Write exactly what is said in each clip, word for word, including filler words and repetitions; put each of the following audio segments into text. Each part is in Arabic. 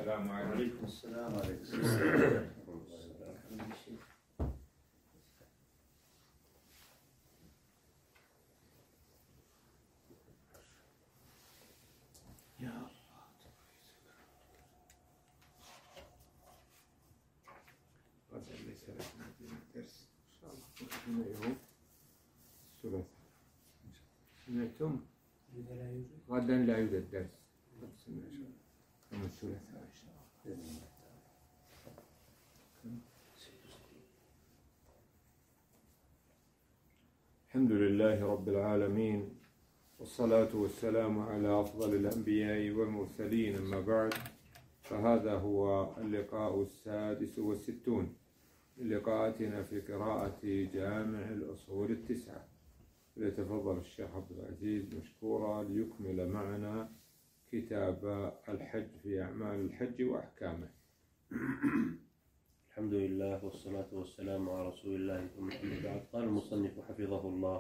السلام عليكم. السلام عليكم. درس إن شاء الله يوم الثلاثاء. سمعتم؟ غدا لا يوجد درس. يوم الثلاثاء إن شاء الله. الحمد لله رب العالمين، والصلاة والسلام على أفضل الأنبياء والمرسلين، أما بعد، فهذا هو اللقاء السادس والستون من لقاءاتنا في قراءة جامع الأصول التسعة. ليتفضل الشيخ عبد العزيز مشكورا ليكمل معنا كتاب الحج في أعمال الحج وأحكامه. الحمد لله والصلاة والسلام على رسول الله ثم أما بعد. قال المصنف حفظه الله: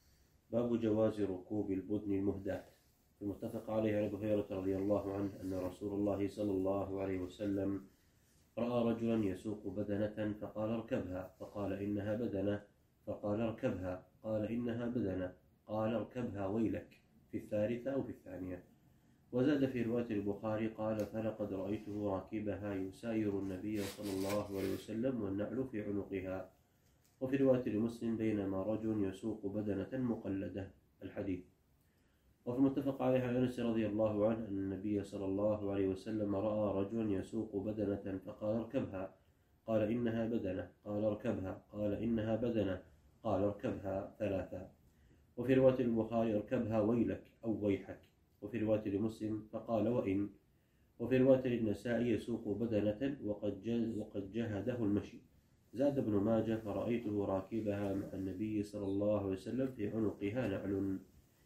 باب جواز ركوب البدن المهداة. المتفق عليه عن أبي هريرة رضي الله عنه أن رسول الله صلى الله عليه وسلم رأى رجلا يسوق بدنة فقال اركبها، فقال إنها بدنة، فقال اركبها، قال إنها بدنة، قال اركبها ويلك، في الثالثة أو في الثانية. وزاد في رواية البخاري قال: فلقد رأيته راكبها يساير النبي صلى الله عليه وسلم والنعل في عنقها. وفي رواية لمسلم: بينما رجل يسوق بدنة مقلدة. الحديث. وفي المتفق عليه عن أنس رضي الله عنه أن النبي صلى الله عليه وسلم رأى رجلا يسوق بدنة فقال اركبها، قال إنها بدنة، قال اركبها، قال إنها بدنة، قال اركبها ثلاثة. وفي رواية البخاري: اركبها ويلك أو ويحك. وفي رواية لمسلم: فقال وإن. وفي رواية للنسائي: يسوق بدنة وقد وقد جهده المشي. زاد ابن ماجه: فرأيته راكبها مع النبي صلى الله عليه وسلم في عنقها نعل.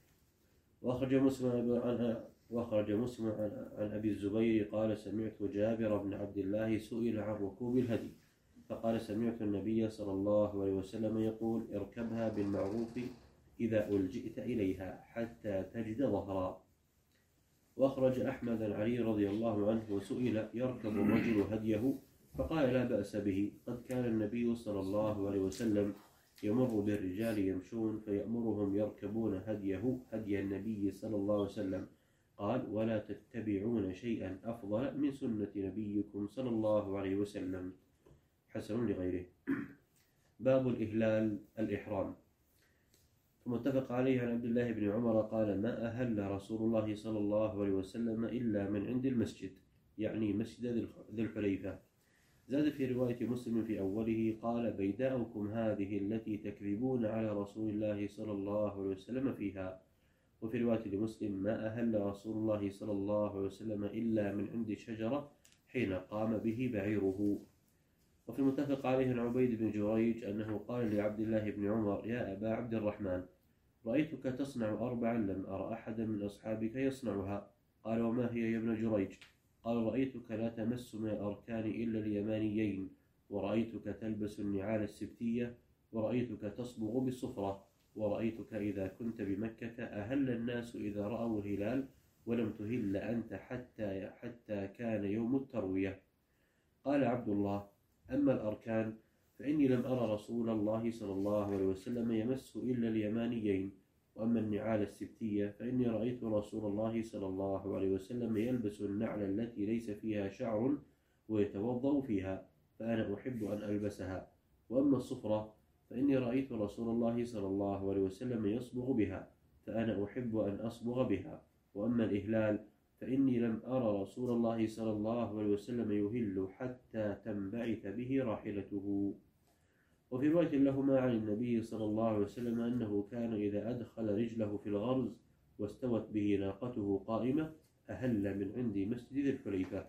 وأخرج مسلم عن وأخرج مسلم عن أبي الزبير قال: سمعت جابر بن عبد الله سئل عن ركوب الهدي فقال: سمعت النبي صلى الله عليه وسلم يقول: اركبها بالمعروف إذا ألجئت إليها حتى تجد ظهرا. وأخرج أحمد عن علي رضي الله عنه وسئل: يركب الرجل هديه؟ فقال: لا بأس به، قد كان النبي صلى الله عليه وسلم يمر بالرجال يمشون فيأمرهم يركبون هديه هدي النبي صلى الله عليه وسلم. قال: ولا تتبعون شيئا أفضل من سنة نبيكم صلى الله عليه وسلم. حسن لغيره. باب الإهلال الإحرام. ثم اتفق عليه عن عبد الله بن عمر قال: ما أهل رسول الله صلى الله عليه وسلم إلا من عند المسجد، يعني مسجد ذي الحليفة. زاد في رواية مسلم في أوله قال: بيداؤكم هذه التي تكذبون على رسول الله صلى الله عليه وسلم فيها. وفي رواية لمسلم: ما أهل رسول الله صلى الله عليه وسلم إلا من عند شجرة حين قام به بعيره. وفي المتفق عليه عن عبيد بن جريج أنه قال لعبد الله بن عمر: يا أبا عبد الرحمن، رأيتك تصنع أربعا لم أرى أحدا من أصحابك يصنعها. قال: وما هي يا ابن جريج؟ قال: رأيتك لا تمس من الأركان إلا اليمانيين، ورأيتك تلبس النعال السبتية، ورأيتك تصبغ بالصفرة، ورأيتك إذا كنت بمكة أهل الناس إذا رأوا الهلال، ولم تهل أنت حتى حتى كان يوم التروية. قال عبد الله: أما الأركان فإني لم أرى رسول الله صلى الله عليه وسلم يمس إلا اليمانيين، وأما النعال السبتية فإني رأيت رسول الله صلى الله عليه وسلم يلبس النعل التي ليس فيها شعر ويتوضأ فيها، فأنا أحب أن ألبسها. وأما الصفرة فإني رأيت رسول الله صلى الله عليه وسلم يصبغ بها، فأنا أحب أن أصبغ بها. وأما الإهلال فإني لم أرى رسول الله صلى الله عليه وسلم يهل حتى تنبعث به راحلته. وفي رواية لهما عن النبي صلى الله عليه وسلم أنه كان إذا أدخل رجله في الغرز واستوت به ناقته قائمة أهل من عند مسجد ذي الحليفة.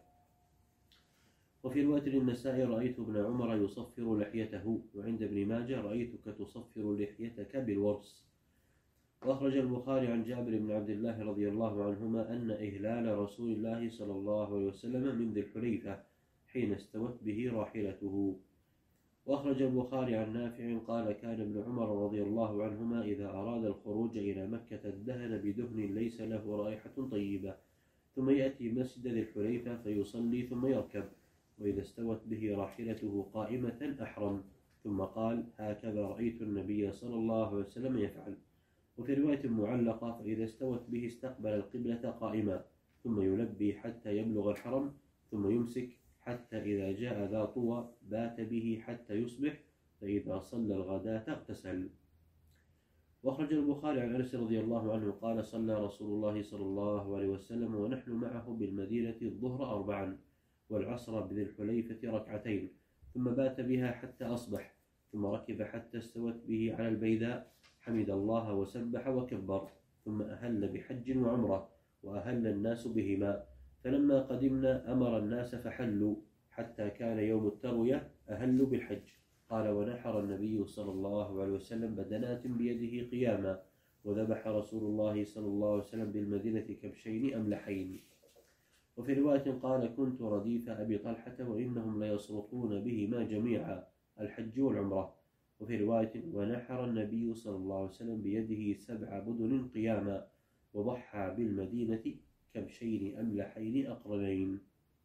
وفي رواية للنسائي: رأيت ابن عمر يصفر لحيته. وعند ابن ماجه: رأيتك تصفر لحيتك بالورس. وأخرج البخاري عن جابر بن عبد الله رضي الله عنهما أن إهلال رسول الله صلى الله عليه وسلم من ذي الحليفة حين استوت به راحلته. وأخرج البخاري عن نافع قال: كان ابن عمر رضي الله عنهما إذا أراد الخروج إلى مكة ادهن بدهن ليس له رائحة طيبة، ثم يأتي مسجد ذي الحليفة فيصلي ثم يركب، وإذا استوت به راحلته قائمة أحرم، ثم قال: هكذا رأيت النبي صلى الله عليه وسلم يفعل. وفي رواية معلقة: فإذا استوت به استقبل القبلة قائما، ثم يلبي حتى يبلغ الحرم، ثم يمسك حتى إذا جاء ذا طوى بات به حتى يصبح، فإذا صلى الغداة اغتسل. وأخرج البخاري عن أنس رضي الله عنه قال: صلى رسول الله صلى الله عليه وسلم ونحن معه بالمدينة الظهر أربعا، والعصر بذي الحليفة ركعتين، ثم بات بها حتى أصبح، ثم ركب حتى استوت به على البيداء، حمد الله وسبح وكبر، ثم أهل بحج وعمرة، وأهل الناس بهما. فلما قدمنا أمر الناس فحلوا حتى كان يوم التروية أهلوا بالحج. قال: ونحر النبي صلى الله عليه وسلم بدنات بيده قياما، وذبح رسول الله صلى الله عليه وسلم بالمدينة كبشين أملحين. وفي رواية قال: كنت رديف أبي طلحة وإنهم ليصرخون بهما جميعا، الحج والعمرة. وفي رواية: ونحر النبي صلى الله عليه وسلم بيده سبع بدن قياما، وضحى بالمدينة كبشين أملحين أقرنين.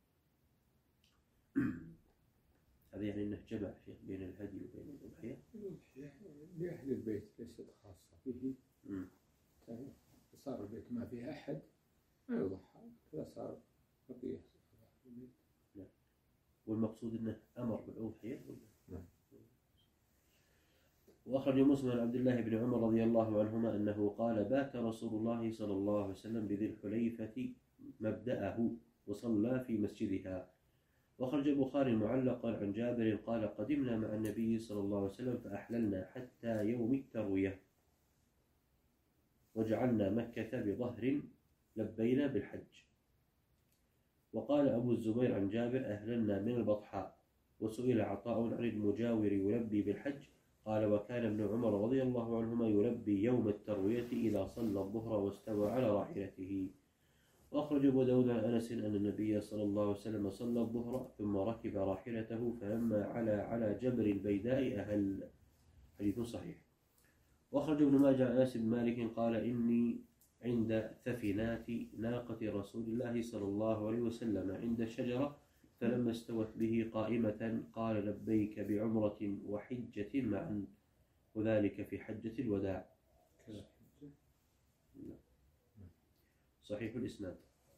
هذا يعني أنه جمع شيخ بين الهدي وبين الأضحية. الأضحية لأهل البيت ليست خاصة به. صار البيت ما فيها أحد ما يضحى، كذا صار بقية البيت. نعم. والمقصود أنه أمر بالأضحية. نعم. وأخرج مسلم عن عبد الله بن عمر رضي الله عنهما أنه قال: بات رسول الله صلى الله عليه وسلم بذي الحليفة مبدأه، وصلى في مسجدها. وأخرج البخاري معلقا عن جابر قال: قدمنا مع النبي صلى الله عليه وسلم فأحللنا حتى يوم التروية، وجعلنا مكة بظهر، لبينا بالحج. وقال أبو الزبير عن جابر: أهللنا من البطحاء. وسئل عطاء عن المجاور يلبي بالحج، قال: وكان ابن عمر رضي الله عنهما يلبي يوم التروية إذا صلى الظهر واستوى على راحلته. وأخرج أبو داود عن أنس أن النبي صلى الله عليه وسلم صلى الظهر ثم ركب راحلته، فلما علا على جبل البيداء أهل. حديث صحيح. وأخرج ابن ماجه عن أنس بن مالك قال: إني عند ثفنات ناقة رسول الله صلى الله عليه وسلم عند الشجرة، فلما استوت به قائمة قال: لبيك بعمرة وحجة معا، وذلك في حجة الوداع. صحيح الإسناد.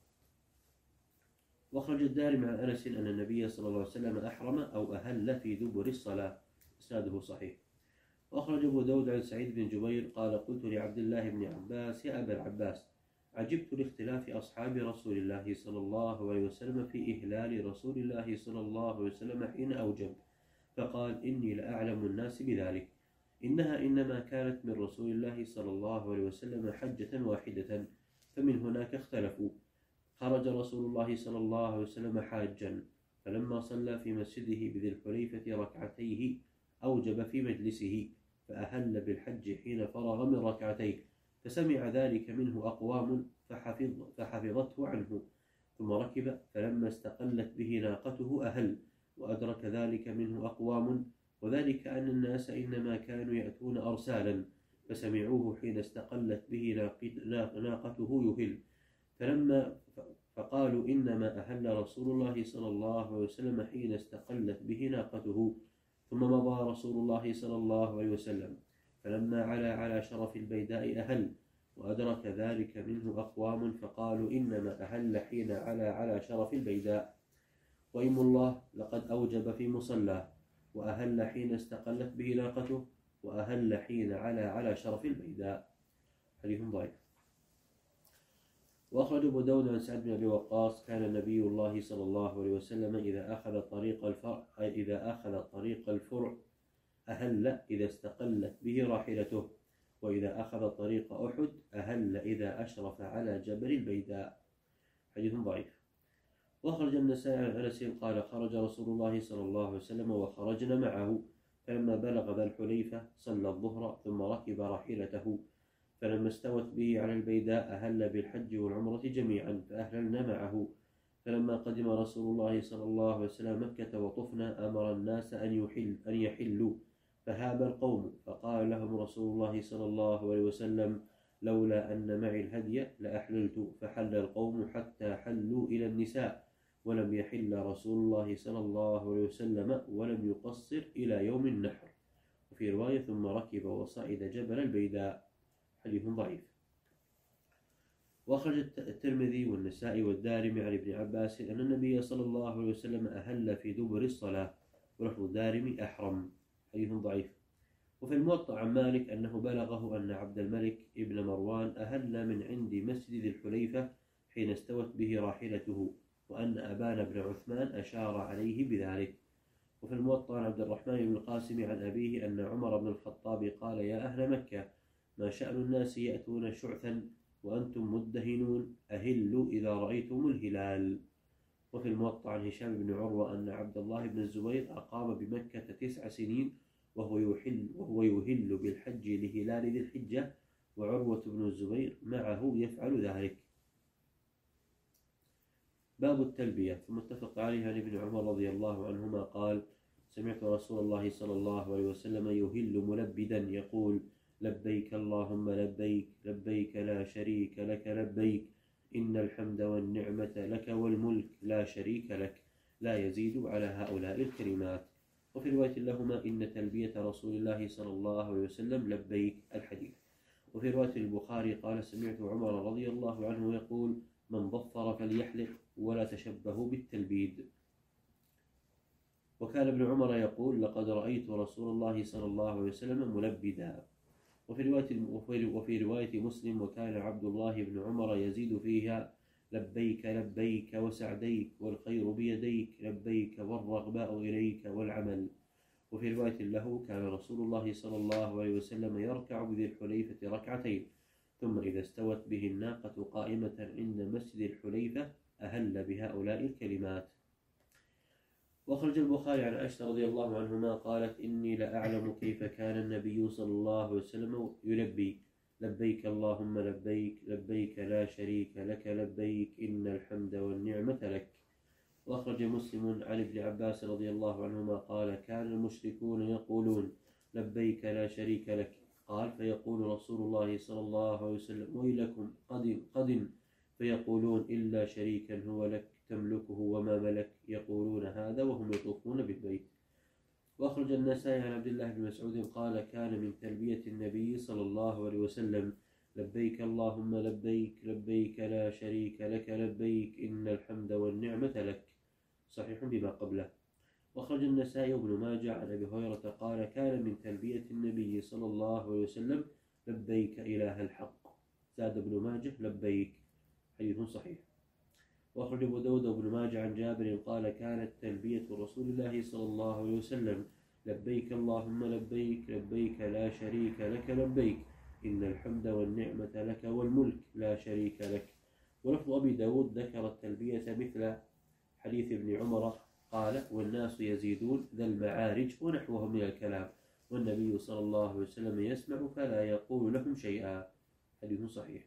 وأخرج الدارمي عن أنس أن النبي صلى الله عليه وسلم أحرم أو أهل في دبر الصلاة، إسناده صحيح. وأخرج أبو داود عن سعيد بن جبير قال: قلت لعبد الله بن عباس: يا أبا العباس، عجبت لاختلاف أصحاب رسول الله صلى الله عليه وسلم في إهلال رسول الله صلى الله عليه وسلم حين أوجب. فقال: إني لأعلم الناس بذلك، إنها إنما كانت من رسول الله صلى الله عليه وسلم حجة واحدة، فمن هناك اختلفوا. خرج رسول الله صلى الله عليه وسلم حاجا، فلما صلى في مسجده بذي الحليفة ركعتيه أوجب في مجلسه، فأهل بالحج حين فرغ من ركعتيه، فسمع ذلك منه أقوام فحفظ فحفظته عنه، ثم ركب، فلما استقلت به ناقته أهل، وأدرك ذلك منه أقوام، وذلك أن الناس إنما كانوا يأتون أرسالا، فسمعوه حين استقلت به ناقته يهل، فلما فقالوا: إنما أهل رسول الله صلى الله عليه وسلم حين استقلت به ناقته. ثم مضى رسول الله صلى الله عليه وسلم، فلما علا على شرف البيداء أهل، وأدرك ذلك منه أقوام، فقالوا: إنما أهل حين علا على شرف البيداء. وإم الله لقد أوجب في مصلاه، وأهل حين استقلت به ناقته، وأهل حين علا على شرف البيداء. حديث ضعيف. وأخرج أبو داود عن سعد بن أبي وقاص: كان نبي الله صلى الله عليه وسلم إذا أخذ طريق الفرع إذا أخذ طريق الفرع أهل إذا استقلت به راحلته، وإذا أخذ طريق أحد أهل إذا أشرف على جبل البيداء. حديث ضعيف. وأخرج النسائي عن أنس قال: خرج رسول الله صلى الله عليه وسلم وخرجنا معه، فلما بلغ ذا الحليفة صلى الظهر ثم ركب راحلته، فلما استوت به على البيداء أهل بالحج والعمرة جميعا، فأهللنا معه. فلما قدم رسول الله صلى الله عليه وسلم مكة وطفنا أمر الناس أن يحل أن يحلوا، فهاب القوم، فقال لهم رسول الله صلى الله عليه وسلم: لولا أن معي الهدي لأحللت، فحل القوم حتى حلوا إلى النساء، ولم يحل رسول الله صلى الله عليه وسلم ولم يقصر إلى يوم النحر. وفي رواية ثم ركب وصعد جبل البيداء. حديث ضعيف. وأخرج الترمذي والنسائي والدارمي عن ابن عباس أن النبي صلى الله عليه وسلم أهل في دبر الصلاة، ولفظ الدارمي أحرم. حديث ضعيف. وفي الموطأ عن مالك أنه بلغه أن عبد الملك ابن مروان أهل من عند مسجد ذي الحليفة حين استوت به راحلته، وأن أبان بن عثمان أشار عليه بذلك. وفي الموطأ عن عبد الرحمن بن القاسم عن أبيه أن عمر بن الخطاب قال: يا أهل مكة، ما شأن الناس يأتون شعثا وأنتم مدهنون، أهلوا إذا رأيتم الهلال. وفي الموطأ عن هشام بن عروة أن عبد الله بن الزبير أقام بمكة تسع سنين وهو يحل, وهو يهل بالحج لهلال ذي الحجة، وعروة بن الزبير معه يفعل ذلك. باب التلبية. متفق عليه عن ابن عمر رضي الله عنهما قال: سمعت رسول الله صلى الله عليه وسلم يهل ملبدا يقول: لبيك اللهم لبيك، لبيك لا شريك لك لبيك، إن الحمد والنعمة لك والملك لا شريك لك، لا يزيد على هؤلاء الكلمات. وفي رواية لهما: إن تلبية رسول الله صلى الله عليه وسلم لبيك. الحديث. وفي رواية البخاري قال: سمعت عمر رضي الله عنه يقول: من ظفر فليحلق ولا تشبهوا بالتلبيد. وكان ابن عمر يقول: لقد رأيت رسول الله صلى الله عليه وسلم ملبدا. وفي رواية وفي رواية مسلم: وكان عبد الله بن عمر يزيد فيها: لبيك لبيك وسعديك والخير بيديك، لبيك والرغباء إليك والعمل. وفي رواية له: كان رسول الله صلى الله عليه وسلم يركع بذي الحليفة ركعتين، ثم إذا استوت به الناقة قائمة عند مسجد الحليفة أهل بهؤلاء الكلمات. وأخرج البخاري عن عائشة رضي الله عنهما قالت: إني لأعلم كيف كان النبي صلى الله عليه وسلم يلبي: لبيك اللهم لبيك، لبيك لا شريك لك لبيك، إن الحمد والنعمة لك. وأخرج مسلم عن ابن عباس رضي الله عنهما قال: كان المشركون يقولون: لبيك لا شريك لك، قال: فيقول رسول الله صلى الله عليه وسلم: ويلكم قد قد، فيقولون: إلا شريكا هو لك تملكه وما ملك، يقولون هذا وهم يطوفون بالبيت. وأخرج النسائي عن عبد الله بن مسعود قال: كان من تلبية النبي صلى الله عليه وسلم: لبيك اللهم لبيك، لبيك لا شريك لك لبيك، إن الحمد والنعمة لك. صحيح بما قبله. وأخرج النسائي وابن ماجه عن أبي هريرة قال: كان من تلبية النبي صلى الله عليه وسلم: لبيك إله الحق. زاد ابن ماجه: لبيك. حديث صحيح. وأخرج أبو داود وابن ماجه عن جابر قال: كانت تلبية رسول الله صلى الله عليه وسلم: لبيك اللهم لبيك، لبيك لا شريك لك لبيك، إن الحمد والنعمة لك والملك لا شريك لك. ولفظ أبي داود ذكر التلبية مثل حديث ابن عمر قال: والناس يزيدون ذا المعارج ونحوه من الكلام، والنبي صلى الله عليه وسلم يسمع فلا يقول لهم شيئا. حديث صحيح.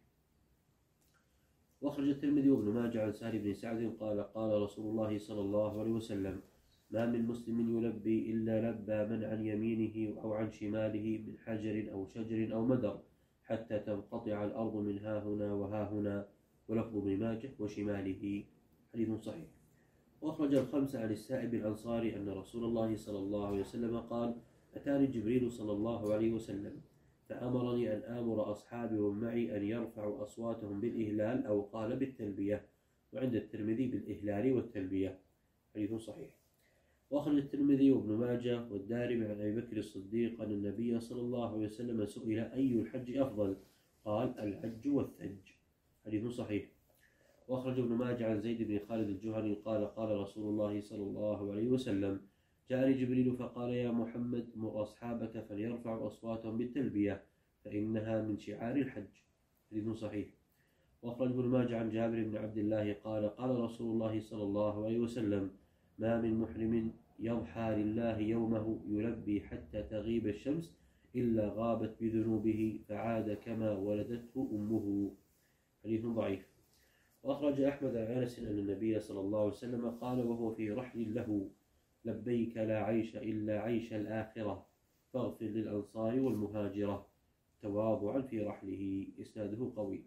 وأخرج الترمذي وابن ماجه عن سهل بن سعد قال: قال رسول الله صلى الله عليه وسلم: ما من مسلم يلبي إلا لبى من عن يمينه أو عن شماله من حجر أو شجر أو مدر، حتى تنقطع الأرض من ها هنا وها هنا. ولفظ ابن ماجه: وشماله. حديث صحيح. وأخرج الخمسة عن السائب الأنصاري أن رسول الله صلى الله عليه وسلم قال: أتاني جبريل صلى الله عليه وسلم فأمرني أن آمر أصحابي ومعي أن يرفعوا أصواتهم بالإهلال، أو قال بالتلبية. وعند الترمذي بالإهلال والتلبية. حديث صحيح. وأخرج الترمذي وابن ماجه والدارمي عن أبي بكر الصديق أن النبي صلى الله عليه وسلم سئل: أي الحج أفضل؟ قال: الحج والثج. حديث صحيح. وأخرج ابن ماجه عن زيد بن خالد الجهني قال: قال رسول الله صلى الله عليه وسلم: جاءني جبريل فقال: يا محمد، مر أصحابك فليرفعوا أصواتهم بالتلبية، فإنها من شعار الحج. حديث صحيح. وأخرج ابن ماجه عن جابر بن عبد الله قال: قال رسول الله صلى الله عليه وسلم: ما من محرم يضحى لله يومه يلبي حتى تغيب الشمس إلا غابت بذنوبه فعاد كما ولدته أمه. حديث ضعيف. وأخرج أحمد عن أنس أن النبي صلى الله عليه وسلم قال وهو في رحل له: لبيك لا عيش إلا عيش الآخرة، فاغفر للأنصار والمهاجرة، تواضعا في رحله. إسناده قوي.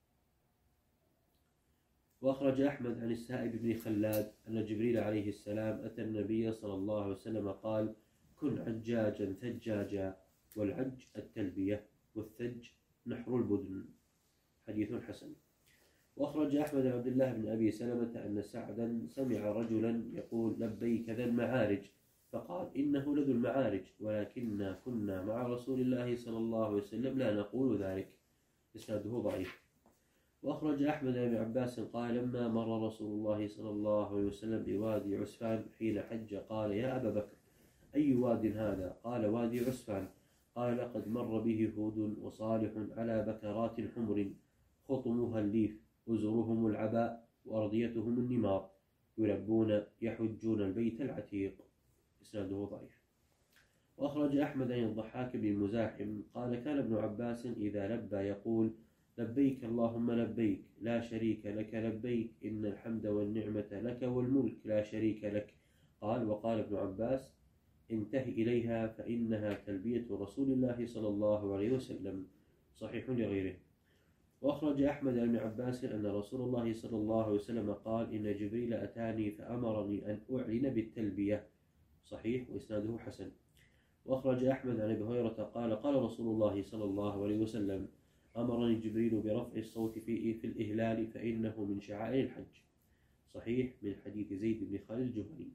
وأخرج أحمد عن السائب بن خلاد أن جبريل عليه السلام أتى النبي صلى الله عليه وسلم قال: كن عجاجا ثجاجا. والعج التلبية، والثج نحر البدن. حديث حسن. وأخرج أحمد عن عبد الله بن أبي سلمة أن سعدا سمع رجلا يقول: لبيك ذا المعارج، فقال: إنه لذو المعارج، ولكننا كنا مع رسول الله صلى الله عليه وسلم لا نقول ذلك. إسناده ضعيف. وأخرج أحمد بن عباس قال: لما مر رسول الله صلى الله عليه وسلم بوادي عسفان حين حج قال: يا أبا بكر، أي واد هذا؟ قال: وادي عسفان. قال: لقد مر به هود وصالح على بكرات حمر، خطمها الليف، أزرهم العباء، وأرضيتهم النمار، يلبون يحجون البيت العتيق. إسناده ضعيف. وأخرج أحمد عن الضحاك بن مزاحم قال: كان ابن عباس إذا لبى يقول: لبيك اللهم لبيك، لا شريك لك لبيك، إن الحمد والنعمة لك والملك لا شريك لك. قال: وقال ابن عباس: انتهي إليها فإنها تلبية رسول الله صلى الله عليه وسلم. صحيح لغيره. وأخرج أحمد بن عباس أن رسول الله صلى الله عليه وسلم قال: إن جبريل أتاني فأمرني أن أعلن بالتلبية. صحيح، وإسناده حسن. وأخرج أحمد عن أبي هريرة قال: قال رسول الله صلى الله عليه وسلم: أمرني جبريل برفع الصوت في في الإهلال فإنه من شعائر الحج. صحيح، من حديث زيد بن خالد الجهني.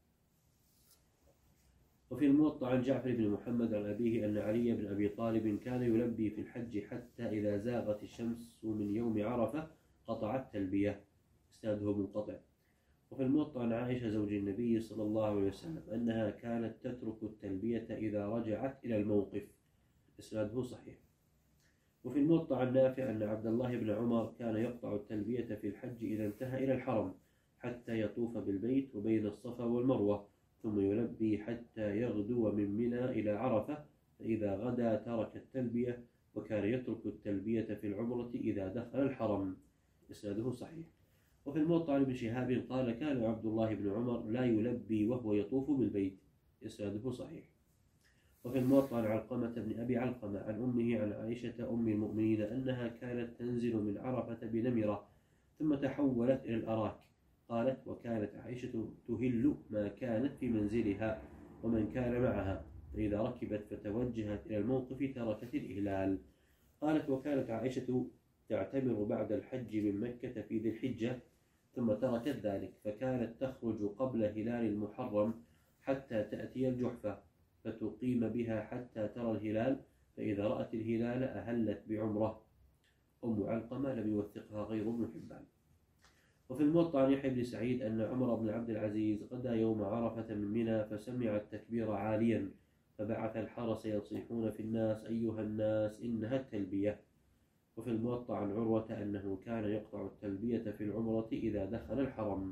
وفي الموطأ عن جعفر بن محمد عن أبيه أن علي بن أبي طالب كان يلبي في الحج حتى إذا زاغت الشمس من يوم عرفة قطع التلبية. إسناده منقطع. وفي الموطأ عن عائشة زوج النبي صلى الله عليه وسلم أنها كانت تترك التلبية إذا رجعت إلى الموقف. إسناده صحيح. وفي الموطأ عن نافع أن عبد الله بن عمر كان يقطع التلبية في الحج إذا انتهى إلى الحرم حتى يطوف بالبيت وبين الصفا والمروة، ثم يلبي حتى يغدو من منى إلى عرفة، فإذا غدا ترك التلبية، وكان يترك التلبية في العمرة إذا دخل الحرم. إسناده صحيح. وفي الموطأ عن ابن شهاب قال: كان عبد الله بن عمر لا يلبي وهو يطوف بالبيت. إسناده صحيح. وفي الموطأ عن علقمة بن أبي علقمة عن أمه عن عائشة أم المؤمنين أنها كانت تنزل من عرفة بنمرة ثم تحولت إلى الأراك. قالت: وكانت عائشة تهل ما كانت في منزلها ومن كان معها، فإذا ركبت فتوجهت إلى الموقف تركت الإهلال. قالت: وكانت عائشة تعتمر بعد الحج من مكة في ذي الحجة ثم تركت ذلك، فكانت تخرج قبل هلال المحرم حتى تأتي الجحفة فتقيم بها حتى ترى الهلال، فإذا رأت الهلال أهلت بعمرة. أم علقمة لم يوثقها غير ابن حبان. وفي الموطأ عن يحيى بن سعيد أن عمر بن عبد العزيز غدا يوم عرفة من منى فسمع التكبير عاليا، فبعث الحرس يصيحون في الناس: أيها الناس إنها التلبية. وفي الموطأ عن عروة أنه كان يقطع التلبية في العمرة إذا دخل الحرم.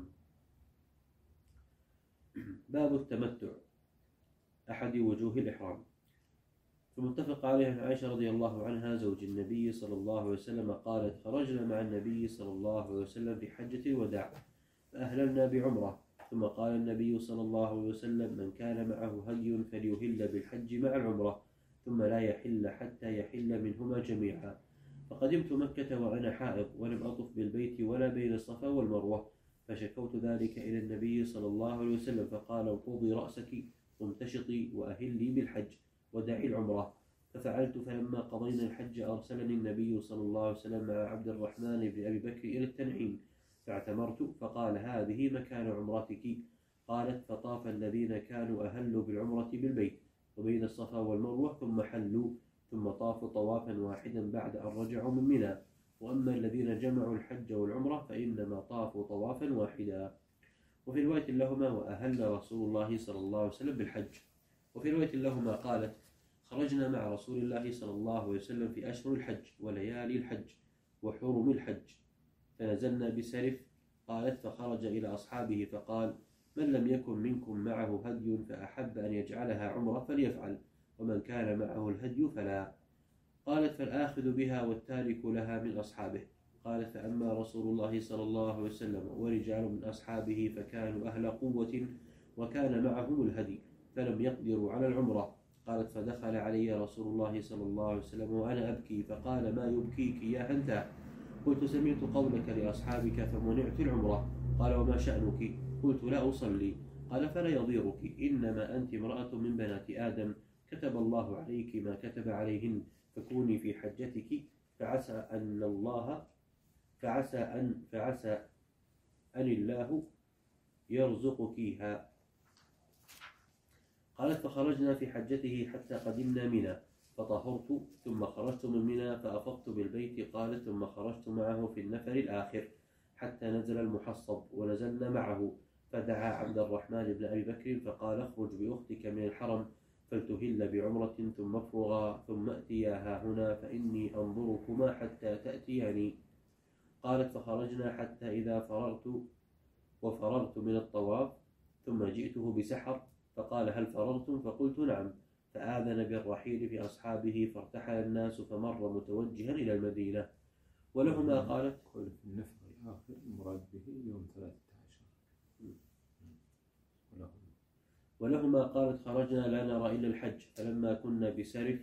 باب التمتع، أحد وجوه الإحرام. فمتفق عليه عن عائشة رضي الله عنها زوج النبي صلى الله عليه وسلم قالت: خرجنا مع النبي صلى الله عليه وسلم في حجة الوداع فأهللنا بعمرة، ثم قال النبي صلى الله عليه وسلم: من كان معه هدي فليهل بالحج مع العمرة، ثم لا يحل حتى يحل منهما جميعا. فقدمت مكة وأنا حائض ولم أطف بالبيت ولا بين الصفا والمروة، فشكوت ذلك إلى النبي صلى الله عليه وسلم فقال: انقضي رأسك وامتشطي وأهلي بالحج ودعي العمرة. ففعلت، فلما قضينا الحج أرسلني النبي صلى الله عليه وسلم مع عبد الرحمن بن أبي بكر إلى التنعيم، فاعتمرت، فقال: هذه مكان عمرتك. قالت: فطاف الذين كانوا أهلوا بالعمرة بالبيت وبين الصفا والمروة ثم حلوا، ثم طافوا طوافا واحدا بعد أن رجعوا من منى، وأما الذين جمعوا الحج والعمرة فإنما طافوا طوافا واحدا. وفي رواية لهما: وأهل رسول الله صلى الله عليه وسلم بالحج. وفي رواية لهما قالت: خرجنا مع رسول الله صلى الله عليه وسلم في أشهر الحج وليالي الحج وحرم الحج، فنزلنا بسرف. قالت: فخرج إلى أصحابه فقال: من لم يكن منكم معه هدي فأحب أن يجعلها عمرة فليفعل، ومن كان معه الهدي فلا. قالت: فالآخذ بها والتارك لها من أصحابه. قالت: فأما رسول الله صلى الله عليه وسلم ورجال من أصحابه فكانوا أهل قوة وكان معهم الهدي فلم يقدروا على العمرة. قالت فدخل علي رسول الله صلى الله عليه وسلم وأنا أبكي فقال ما يبكيك يا أنت؟ قلت سمعت قولك لأصحابك فمنعت العمرة. قال وما شأنك؟ قلت لا أصلي. قال فلا يضيرك، إنما أنت امرأة من بنات آدم، كتب الله عليك ما كتب عليهن، فكوني في حجتك فعسى أن الله فعسى أن فعسى أن الله يرزقكيها. قالت فخرجنا في حجته حتى قدمنا منى فطهرت ثم خرجت من منى فأفضت بالبيت. قالت ثم خرجت معه في النفر الآخر حتى نزل المحصب ونزلنا معه، فدعا عبد الرحمن بن أبي بكر فقال اخرج بأختك من الحرم فلتهل بعمرة ثم افرغا ثم أتياها هنا فإني أنظركما حتى تأتياني. قالت فخرجنا حتى إذا فرغت وفرغت من الطواف ثم جئته بسحر فقال هل فرغتم؟ فقلت نعم، فآذن بالرحيل في أصحابه فارتحل الناس فمر متوجها إلى المدينة. ولهما قالت قول في النفر الآخر المراد به يوم ثلاثة عشر. ولهما قالت خرجنا لا نرى إلا الحج فلما كنا بسرف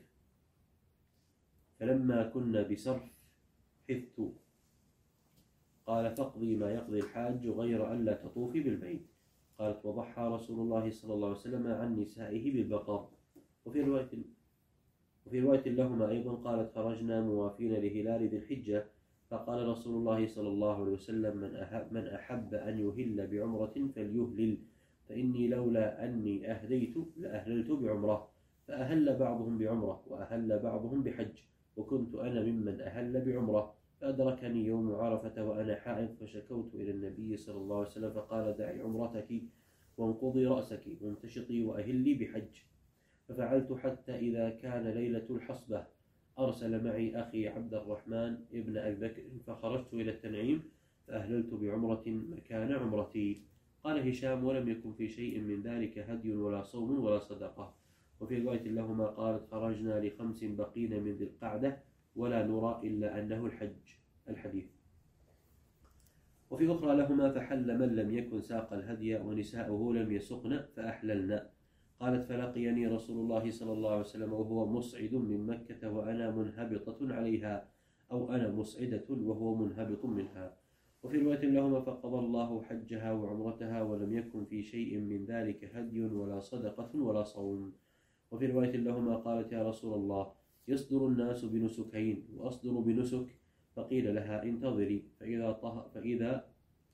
فلما كنا بسرف حثت قال فاقضي ما يقضي الحاج غير أن لا تطوفي بالبيت. قالت وضحى رسول الله صلى الله عليه وسلم عن نسائه بالبقر. وفي رواية وفي رواية لهما أيضا قالت خرجنا موافين لهلال ذي الحجة فقال رسول الله صلى الله عليه وسلم من أحب, من أحب أن يهل بعمرة فليهلل، فإني لولا أني أهديت لأهللت بعمرة. فأهل بعضهم بعمرة وأهل بعضهم بحج، وكنت أنا ممن أهل بعمرة. فأدركني يوم عرفة وأنا حائض فشكوت إلى النبي صلى الله عليه وسلم فقال دعي عمرتك وانقضي رأسك وامتشطي وأهلي بحج. ففعلت حتى إذا كان ليلة الحصبة أرسل معي أخي عبد الرحمن ابن أبي بكر فخرجت إلى التنعيم فأهللت بعمرة مكان عمرتي. قال هشام ولم يكن في شيء من ذلك هدي ولا صوم ولا صدقة. وفي رواية لهما قالت خرجنا لخمس بقين من ذي القعدة ولا نرى إلا أنه الحج. الحديث. وفي أخرى لهما فحل من لم يكن ساق الهدي ونساؤه لم يسقن فأحللنا. قالت فلقيني رسول الله صلى الله عليه وسلم وهو مصعد من مكة وأنا منهبطة عليها، أو أنا مسعدة وهو منهبط منها. وفي رواية لهما فقضى الله حجها وعمرتها ولم يكن في شيء من ذلك هدي ولا صدقة ولا صوم. وفي رواية لهما قالت يا رسول الله يصدر الناس بنسكين وأصدر بنسك، فقيل لها انتظري فإذا طه فإذا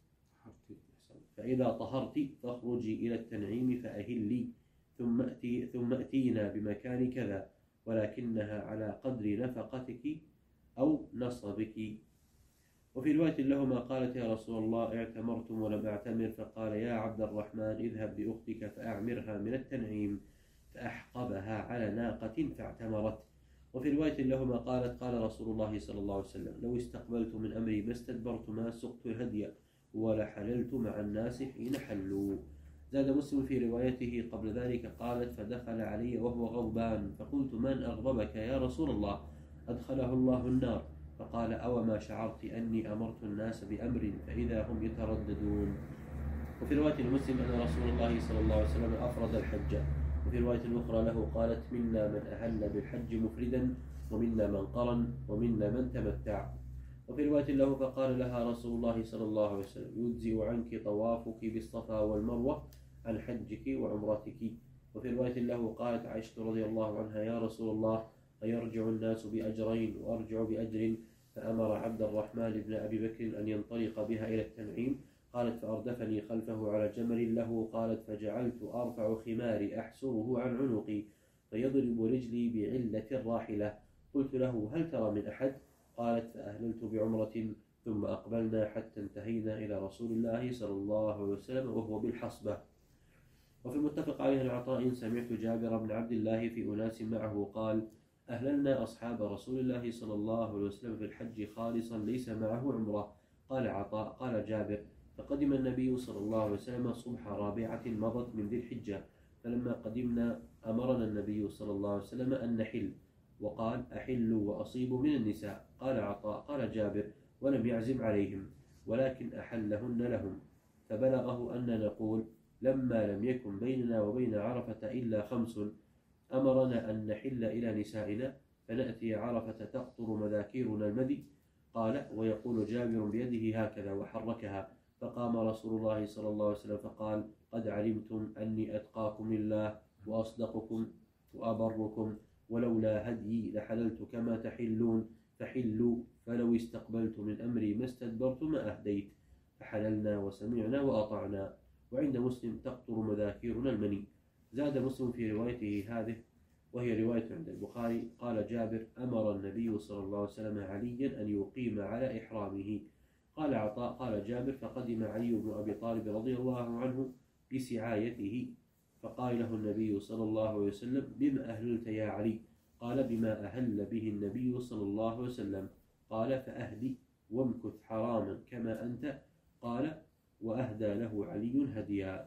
فإذا طهرت فاخرجي إلى التنعيم فأهلي ثم أتي ثم أتينا بمكان كذا ولكنها على قدر نفقتك أو نصبك. وفي رواية لهما قالت يا رسول الله اعتمرتم ولم أعتمر، فقال يا عبد الرحمن اذهب بأختك فأعمرها من التنعيم، فأحقبها على ناقة فاعتمرت. وفي رواية لهما قالت قال رسول الله صلى الله عليه وسلم لو استقبلت من أمري ما استدبرت ما سقت الهدي ولحللت مع الناس حين حلوا. زاد مسلم في روايته قبل ذلك قالت فدخل علي وهو غضبان فقلت من أغضبك يا رسول الله؟ أدخله الله النار. فقال أو ما شعرت أني أمرت الناس بأمر فإذا هم يترددون. وفي رواية المسلم أن رسول الله صلى الله عليه وسلم أفرد الحج. وفي رواية أخرى له قالت منا من أهل بالحج مفردا ومنا من قرن ومنا من تمتع. وفي رواية له فقال لها رسول الله صلى الله عليه وسلم يجزئ عنك طوافك بالصفا والمروة عن حجك وعمرتك. وفي رواية له قالت عائشة رضي الله عنها يا رسول الله أيرجع الناس بأجرين وأرجع بأجر؟ فأمر عبد الرحمن بن أبي بكر أن ينطلق بها إلى التنعيم. قالت فأردفني خلفه على جمل له. قالت فجعلت أرفع خماري أحسره عن عنقي فيضرب رجلي بعلة الراحلة. قلت له هل ترى من أحد؟ قالت فأهللت بعمرة ثم أقبلنا حتى انتهينا إلى رسول الله صلى الله عليه وسلم وهو بالحصبة. وفي المتفق عليه العطاء سمعت جابر بن عبد الله في أناس معه قال أهللنا أصحاب رسول الله صلى الله عليه وسلم في الحج خالصا ليس معه عمرة. قال عطاء قال جابر فقدم النبي صلى الله عليه وسلم صبح رابعة مضت من ذي الحجة، فلما قدمنا أمرنا النبي صلى الله عليه وسلم أن نحل وقال أحلوا وأصيبوا من النساء. قال عطاء قال جابر ولم يعزم عليهم ولكن أحلهن لهم، فبلغه أن نقول لما لم يكن بيننا وبين عرفة إلا خمس أمرنا أن نحل إلى نسائنا فنأتي عرفة تقطر مذاكيرنا المذي. قال: ويقول جابر بيده هكذا وحركها. فقام رسول الله صلى الله عليه وسلم فقال: قد علمتم أني أتقاكم لله وأصدقكم وأبركم، ولولا هديي لحللت كما تحلون، فحلوا، فلو استقبلت من أمري ما استدبرت ما أهديت، فحللنا وسمعنا وأطعنا. وعند مسلم: تقطر مذاكيرنا المني. زاد مسلم في روايته هذه، وهي رواية عند البخاري، قال جابر: أمر النبي صلى الله عليه وسلم عليا أن يقيم على إحرامه. قال عطاء: قال جابر: فقدم علي بن أبي طالب رضي الله عنه بسعايته، فقال له النبي صلى الله عليه وسلم: بما أهللت يا علي؟ قال: بما أهل به النبي صلى الله عليه وسلم. قال: فأهدي وامكث حراما كما أنت. قال: وأهدى له علي هديا.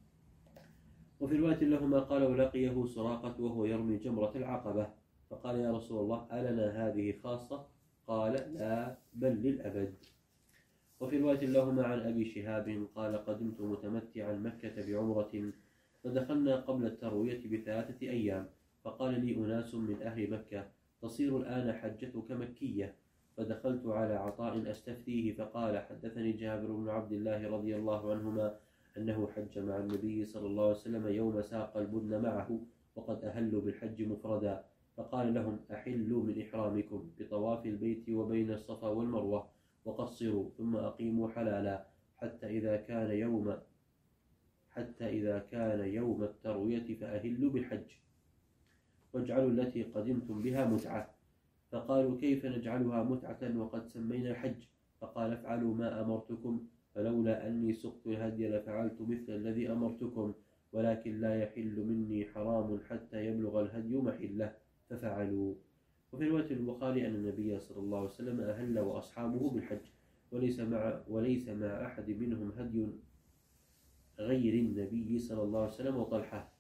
وفي رواية لهما قال: ولقيه سراقة وهو يرمي جمرة العقبة، فقال: يا رسول الله، ألنا هذه خاصة؟ قال: لا، بل للأبد. وفي رواية لهما عن أبي شهاب قال: قدمت متمتعا مكة بعمرة، فدخلنا قبل التروية بثلاثة أيام، فقال لي أناس من أهل مكة: تصير الآن حجتك مكية. فدخلت على عطاء أستفتيه، فقال: حدثني جابر بن عبد الله رضي الله عنهما أنه حج مع النبي صلى الله عليه وسلم يوم ساق البدن معه، وقد أهلوا بالحج مفردا، فقال لهم: أحلوا من إحرامكم بطواف البيت وبين الصفا والمروة، وقصروا، ثم أقيموا حلالا، حتى إذا كان يوم حتى إذا كان يوم التروية فأهلوا بالحج، واجعلوا التي قدمتم بها متعة. فقالوا: كيف نجعلها متعة وقد سمينا الحج؟ فقال: افعلوا ما أمرتكم، فلولا أني سقت الهدي لفعلت مثل الذي أمرتكم، ولكن لا يحل مني حرام حتى يبلغ الهدي محله، ففعلوا. وفي رواية البخاري أن النبي صلى الله عليه وسلم أهل وأصحابه بالحج، وليس مع, وليس مع أحد منهم هدي غير النبي صلى الله عليه وسلم وطلحة.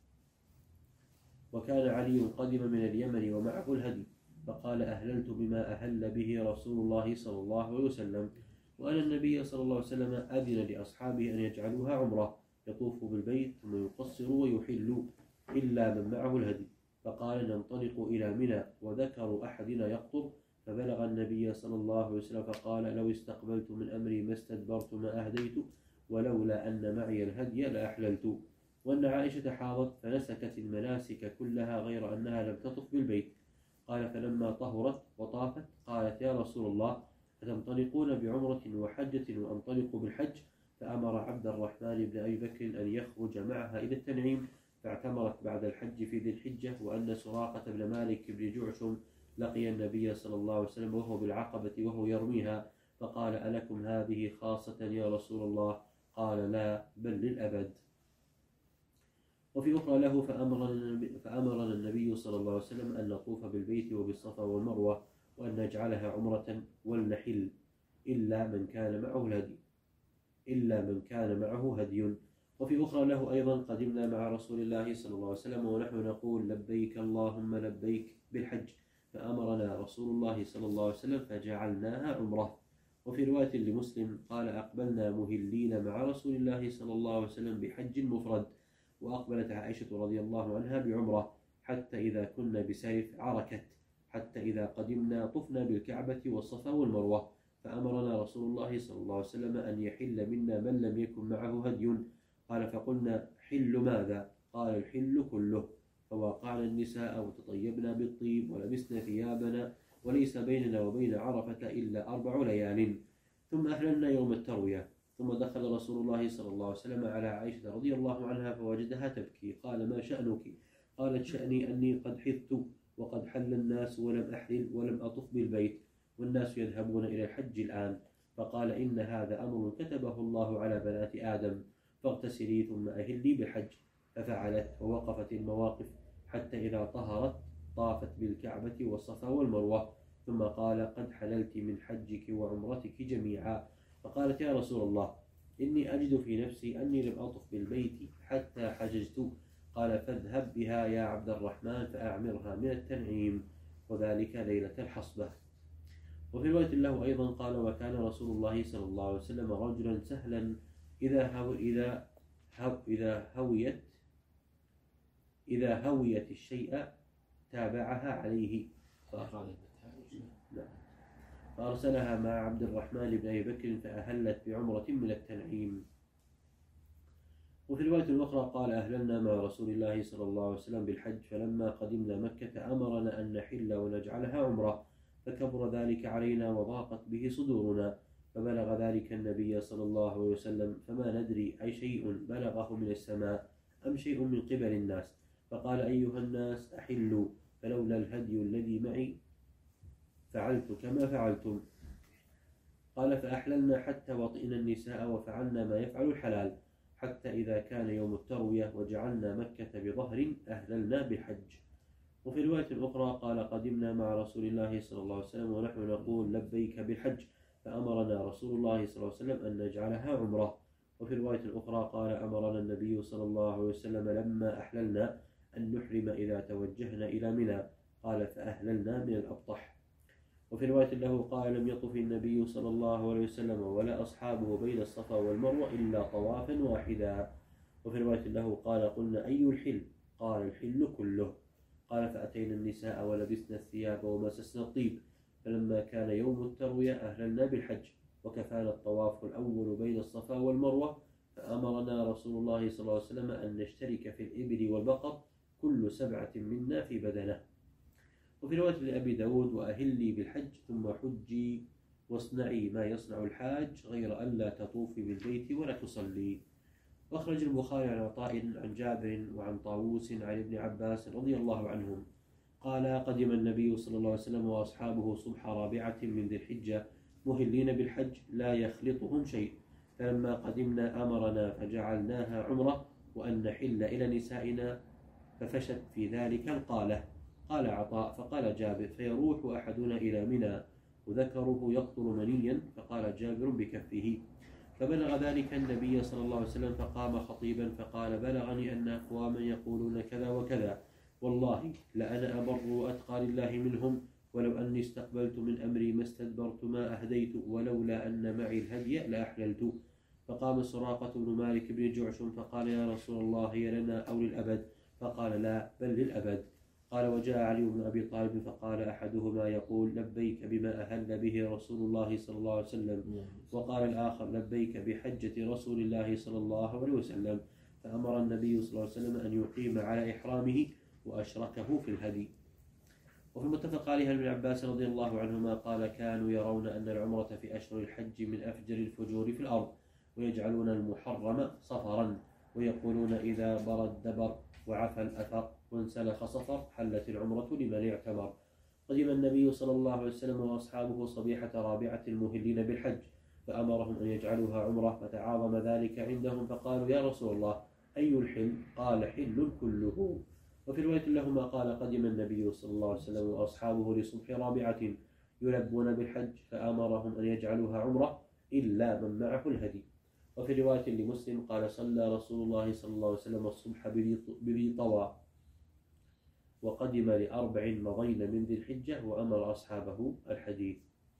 وكان علي قدم من اليمن ومعه الهدي، فقال: أهللت بما أهل به رسول الله صلى الله عليه وسلم. وأن النبي صلى الله عليه وسلم أذن لأصحابه أن يجعلوها عمرة، يطوفوا بالبيت ثم يقصروا ويحلوا إلا من معه الهدي. فقال: ننطلق إلى منى، وذكر أحدنا يقطر، فبلغ النبي صلى الله عليه وسلم فقال: لو استقبلت من أمري ما استدبرت ما أهديت، ولولا أن معي الهدي لأحللت. وأن عائشة حاضت فنسكت المناسك كلها غير أنها لم تطف بالبيت. قال: فلما طهرت وطافت قالت: يا رسول الله، أتنطلقون بعمرة وحجة وأنطلق بالحج؟ فأمر عبد الرحمن بن أبي بكر أن يخرج معها إلى التنعيم، فاعتمرت بعد الحج في ذي الحجة. وأن سراقة بن مالك بن جعشم لقي النبي صلى الله عليه وسلم وهو بالعقبة وهو يرميها، فقال: ألكم هذه خاصة يا رسول الله؟ قال: لا، بل للأبد. وفي أخرى له: فأمرنا النبي صلى الله عليه وسلم أن نطوف بالبيت وبالصفا والمروة، وأن نجعلها عمرة ولنحل إلا من كان معه الهدي إلا من كان معه هدي. وفي أخرى له أيضا: قدمنا مع رسول الله صلى الله عليه وسلم ونحن نقول: لبيك اللهم لبيك بالحج، فأمرنا رسول الله صلى الله عليه وسلم فجعلناها عمرة. وفي رواية لمسلم قال: أقبلنا مهلين مع رسول الله صلى الله عليه وسلم بحج مفرد، وأقبلت عائشة رضي الله عنها بعمرة، حتى إذا كنا بسيف عركت، حتى إذا قدمنا طفنا بالكعبة والصفا والمروة، فأمرنا رسول الله صلى الله عليه وسلم أن يحل منا من لم يكن معه هدي. قال: فقلنا: حل ماذا؟ قال: الحل كله. فواقعنا النساء وتطيبنا بالطيب ولبسنا ثيابنا، وليس بيننا وبين عرفة إلا أربع ليال، ثم أهللنا يوم التروية. ثم دخل رسول الله صلى الله عليه وسلم على عائشة رضي الله عنها فوجدها تبكي. قال: ما شأنك؟ قالت: شأني أني قد حثت، وقد حل الناس ولم أحلل ولم أطف بالبيت، والناس يذهبون إلى الحج الآن. فقال: إن هذا أمر كتبه الله على بنات آدم، فاغتسلي ثم أهلي بالحج. ففعلت، ووقفت المواقف حتى إذا طهرت طافت بالكعبة والصفا والمروة، ثم قال: قد حللت من حجك وعمرتك جميعا. فقالت: يا رسول الله، إني أجد في نفسي أني لم أطف بالبيت حتى حججت. قال: فاذهب بها يا عبد الرحمن فأعمرها من التنعيم، وذلك ليلة الحصبة. وفي رواية له أيضا قال: وكان رسول الله صلى الله عليه وسلم رجلا سهلا إذا هو إذا هو إذا هويت إذا هويت الشيء تابعها عليه. فأرسلها مع عبد الرحمن بن أبي بكر فأهلت بعمرة من التنعيم. وفي الرواية الأخرى قال أهللنا مع رسول الله صلى الله عليه وسلم بالحج، فلما قدمنا مكة أمرنا أن نحل ونجعلها عمرة، فكبر ذلك علينا وضاقت به صدورنا، فبلغ ذلك النبي صلى الله عليه وسلم، فما ندري أي شيء بلغه من السماء أم شيء من قبل الناس، فقال أيها الناس أحلوا، فلولا الهدي الذي معي فعلت كما فعلتم. قال فأحللنا حتى وطئنا النساء وفعلنا ما يفعل الحلال، حتى إذا كان يوم التروية وجعلنا مكة بظهر أهللنا بالحج. وفي رواية أخرى قال قدمنا مع رسول الله صلى الله عليه وسلم ونحن نقول لبيك بالحج، فأمرنا رسول الله صلى الله عليه وسلم أن نجعلها عمرة. وفي رواية أخرى قال أمرنا النبي صلى الله عليه وسلم لما أحللنا أن نحرم إذا توجهنا إلى منى، قال فأهللنا من الأبطح. وفي رواية له قال لم يطف النبي صلى الله عليه وسلم ولا أصحابه بين الصفا والمروة إلا طوافا واحدا. وفي رواية له قال قلنا أي الحل؟ قال الحل كله. قال فأتينا النساء ولبسنا الثياب ومسسنا الطيب، فلما كان يوم التروية أهللنا بالحج، وكفانا الطواف الأول بين الصفا والمروة، فأمرنا رسول الله صلى الله عليه وسلم أن نشترك في الإبل والبقر كل سبعة منا في بدنه. وفي رواية لأبي داود وأهلي بالحج ثم حجي واصنعي ما يصنع الحاج غير أن لا تطوفي بالبيت ولا تصلي. وأخرج البخاري عن عطاء عن جابر وعن طاووس عن ابن عباس رضي الله عنهم قال قدم النبي صلى الله عليه وسلم وأصحابه صبح رابعة من ذي الحجة مهلين بالحج لا يخلطهم شيء، فلما قدمنا أمرنا فجعلناها عمرة وأن نحل إلى نسائنا، ففشت في ذلك القالة. قال عطاء فقال جابر فيروح أحدنا إلى منى وذكره يقطر منيا، فقال جابر بكفه، فبلغ ذلك النبي صلى الله عليه وسلم فقام خطيبا فقال بلغني أن أقواما يقولون كذا وكذا، والله لأنا أبر وأتقى لله منهم، ولو أني استقبلت من أمري ما استدبرت ما أهديت، ولولا أن معي الهدي لأحللت. فقام سراقة بن مالك بن جعشم فقال يا رسول الله هي لنا أو للأبد؟ فقال لا بل للأبد. قال وجاء علي بن أبي طالب فقال أحدهما يقول لبيك بما أهل به رسول الله صلى الله عليه وسلم، وقال الآخر لبيك بحجة رسول الله صلى الله عليه وسلم، فأمر النبي صلى الله عليه وسلم أن يقيم على إحرامه وأشركه في الهدي. وفي المتفق عليه ابن عباس رضي الله عنهما قال كانوا يرون أن العمرة في أشهر الحج من أفجر الفجور في الأرض، ويجعلون المحرم صفرا، ويقولون إذا بر الدبر وعفى الأثر وانسلخ صفر حلت العمرة لمن اعتمر. قدم النبي صلى الله عليه وسلم وأصحابه صبيحة رابعة المهلين بالحج، فأمرهم أن يجعلوها عمرة، فتعاظم ذلك عندهم فقالوا يا رسول الله أي الحل؟ قال حل كله. وفي رواية لهما قال قدم النبي صلى الله عليه وسلم وأصحابه لصبح رابعة يلبون بالحج، فأمرهم أن يجعلوها عمرة إلا من معه الهدي. وفي رواية لمسلم قال صلى رسول الله صلى الله عليه وسلم الصبح بذي طوى، وقدم لأربع مضين من ذي الحجة وأمر أصحابه الحديث.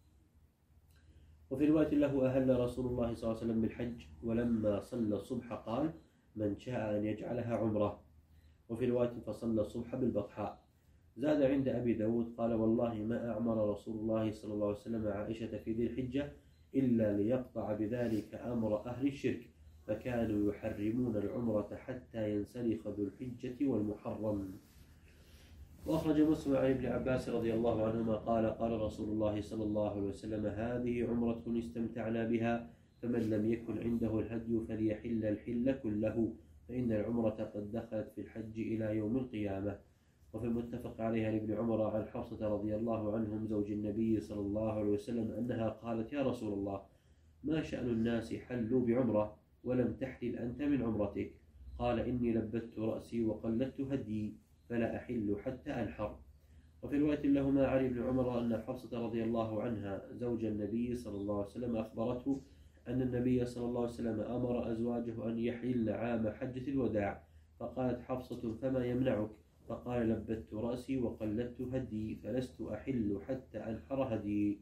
وفي رواية له أهل رسول الله صلى الله عليه وسلم بالحج، ولما صلى الصبح قال من شاء أن يجعلها عمرة. وفي رواية فصلى الصبح بالبطحاء. زاد عند أبي داود قال والله ما أعمر رسول الله صلى الله عليه وسلم عائشة في ذي الحجة إلا ليقطع بذلك أمر أهل الشرك، فكانوا يحرمون العمرة حتى ينسلخ ذو الحجة والمحرم. وأخرج مسلم عن ابن عباس رضي الله عنهما قال قال رسول الله صلى الله عليه وسلم هذه عمرة استمتعنا بها، فمن لم يكن عنده الهدي فليحل الحل كله، فإن العمرة قد دخلت في الحج إلى يوم القيامة. وفي المتفق عليه عن ابن عمر عن حفصة رضي الله عنهم زوج النبي صلى الله عليه وسلم أنها قالت يا رسول الله ما شأن الناس حلوا بعمرة ولم تحلل أنت من عمرتك؟ قال إني لبت رأسي وقلدت هدي فلا أحل حتى أنحر. وفي رواية لهما عن ابن عمر أن حفصة رضي الله عنها زوج النبي صلى الله عليه وسلم أخبرته أن النبي صلى الله عليه وسلم أمر أزواجه أن يحلن عام حجة الوداع، فقالت حفصة فما يمنعك؟ فقال لبت رأسي وقلدت هدي فلست أحل حتى أنحر هدي.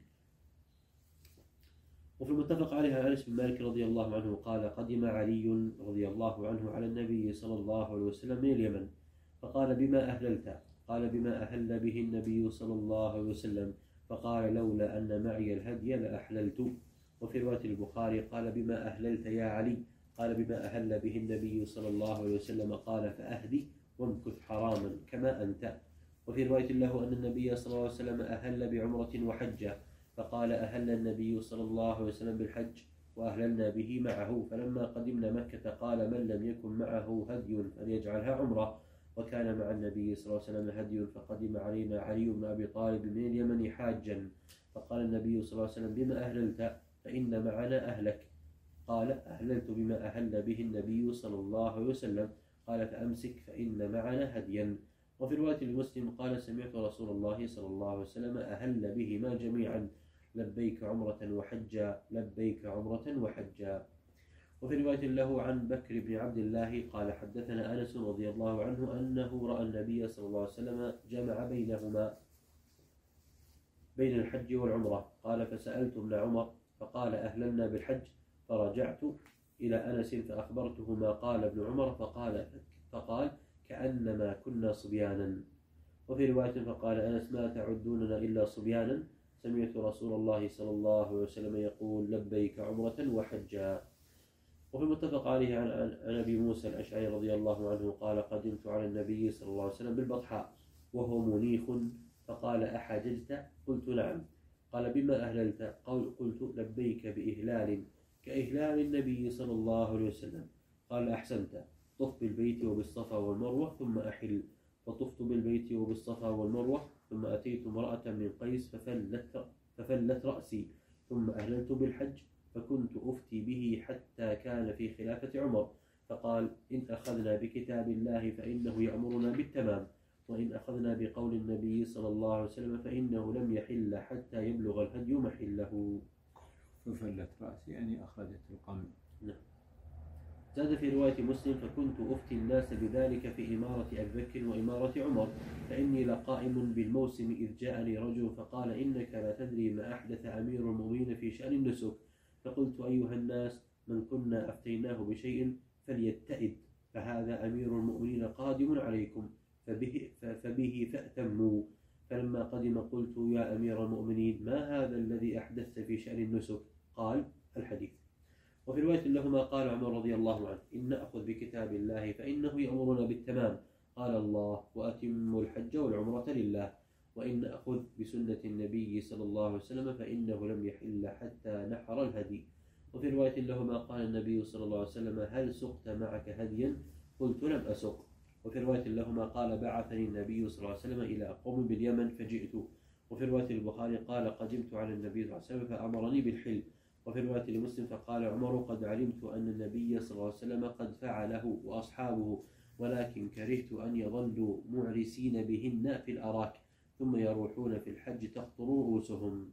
وفي المتفق عليه عن أنس بن مالك رضي الله عنه قال قدم علي رضي الله عنه على النبي صلى الله عليه وسلم من اليمن، فقال بما أهللت؟ قال بما أهل به النبي صلى الله عليه وسلم. فقال لولا أن معي الهدي لأحللت. وفي رواية البخاري قال بما أهللت يا علي؟ قال بما أهل به النبي صلى الله عليه وسلم. قال فأهدي وامكث حراما كما أنت. وفي رواية له أن النبي صلى الله عليه وسلم أهل بعمرة وحجة، فقال أهل النبي صلى الله عليه وسلم بالحج وأهللنا به معه. فلما قدمنا مكة قال من لم يكن معه هدي فليجعلها عمرة. وكان مع النبي صلى الله عليه وسلم هدي، فقدم علينا علي بن أبي طالب من اليمن حاجا، فقال النبي صلى الله عليه وسلم بما أهللت؟ فإن معنا أهلك. قال أهللت بما أهل به النبي صلى الله عليه وسلم. قال فأمسك فإن معنا هديا. وفي رواية المسلم قال سمعت رسول الله صلى الله عليه وسلم أهل بهما جميعا لبيك عمرة وحجا لبيك عمرة وحجا. وفي رواية له عن بكر بن عبد الله قال حدثنا أنس رضي الله عنه أنه رأى النبي صلى الله عليه وسلم جمع بينهما بين الحج والعمرة. قال فسألت ابن عمر فقال أهللنا بالحج. فرجعت إلى أنس فأخبرته ما قال ابن عمر فقال فقال كأنما كنا صبيانا. وفي رواية فقال أنس ما تعدوننا إلا صبيانا، سمعت رسول الله صلى الله عليه وسلم يقول لبيك عمرة وحجا. وفي المتفق عليه عن أبي موسى الأشعري رضي الله عنه قال قدمت على النبي صلى الله عليه وسلم بالبطحاء وهو منيخ، فقال أحججت؟ قلت نعم. قال بما أهللت؟ قلت لبيك بإهلال كإهلال النبي صلى الله عليه وسلم. قال أحسنت، طف بالبيت وبالصفا والمروة ثم أحل. فطفت بالبيت وبالصفا والمروة ثم أتيت امرأة من قيس ففلت, ففلت رأسي ثم أهللت بالحج، فكنت أفتي به حتى كان في خلافة عمر. فقال إن أخذنا بكتاب الله فإنه يأمرنا بالتمام، وإن أخذنا بقول النبي صلى الله عليه وسلم فإنه لم يحل حتى يبلغ الهدي محله. ففلت رأسي يعني أخرجت القمع. نعم. زاد في رواية مسلم فكنت أفتي الناس بذلك في إمارة أبي بكر وإمارة عمر، فإني لقائم بالموسم إذ جاءني رجل فقال إنك لا تدري ما أحدث أمير المؤمنين في شأن النسك. فقلت أيها الناس من كنا أفتيناه بشيء فليتئد، فهذا أمير المؤمنين قادم عليكم فبه, فبه فأتموا. فلما قدم قلت يا أمير المؤمنين ما هذا الذي أحدثت في شأن النسك؟ قال الحديث. وفي رواية لهما قال عمر رضي الله عنه إن نأخذ بكتاب الله فإنه يأمرنا بالتمام، قال الله وأتموا الحج والعمرة لله. وإن نأخذ بسنة النبي صلى الله عليه وسلم فإنه لم يحل حتى نحر الهدي. وفي رواية لهما قال النبي صلى الله عليه وسلم هل سقت معك هديا؟ قلت لم أسق. وفي رواية لهما قال بعثني النبي صلى الله عليه وسلم إلى قوم باليمن فجئت. وفي رواية البخاري قال قدمت على النبي صلى الله عليه وسلم فأمرني بالحل. وفي رواية لمسلم فقال عمر قد علمت أن النبي صلى الله عليه وسلم قد فعله وأصحابه، ولكن كرهت أن يظلوا معرسين بهن في الأراك ثم يروحون في الحج تخطر رؤوسهم.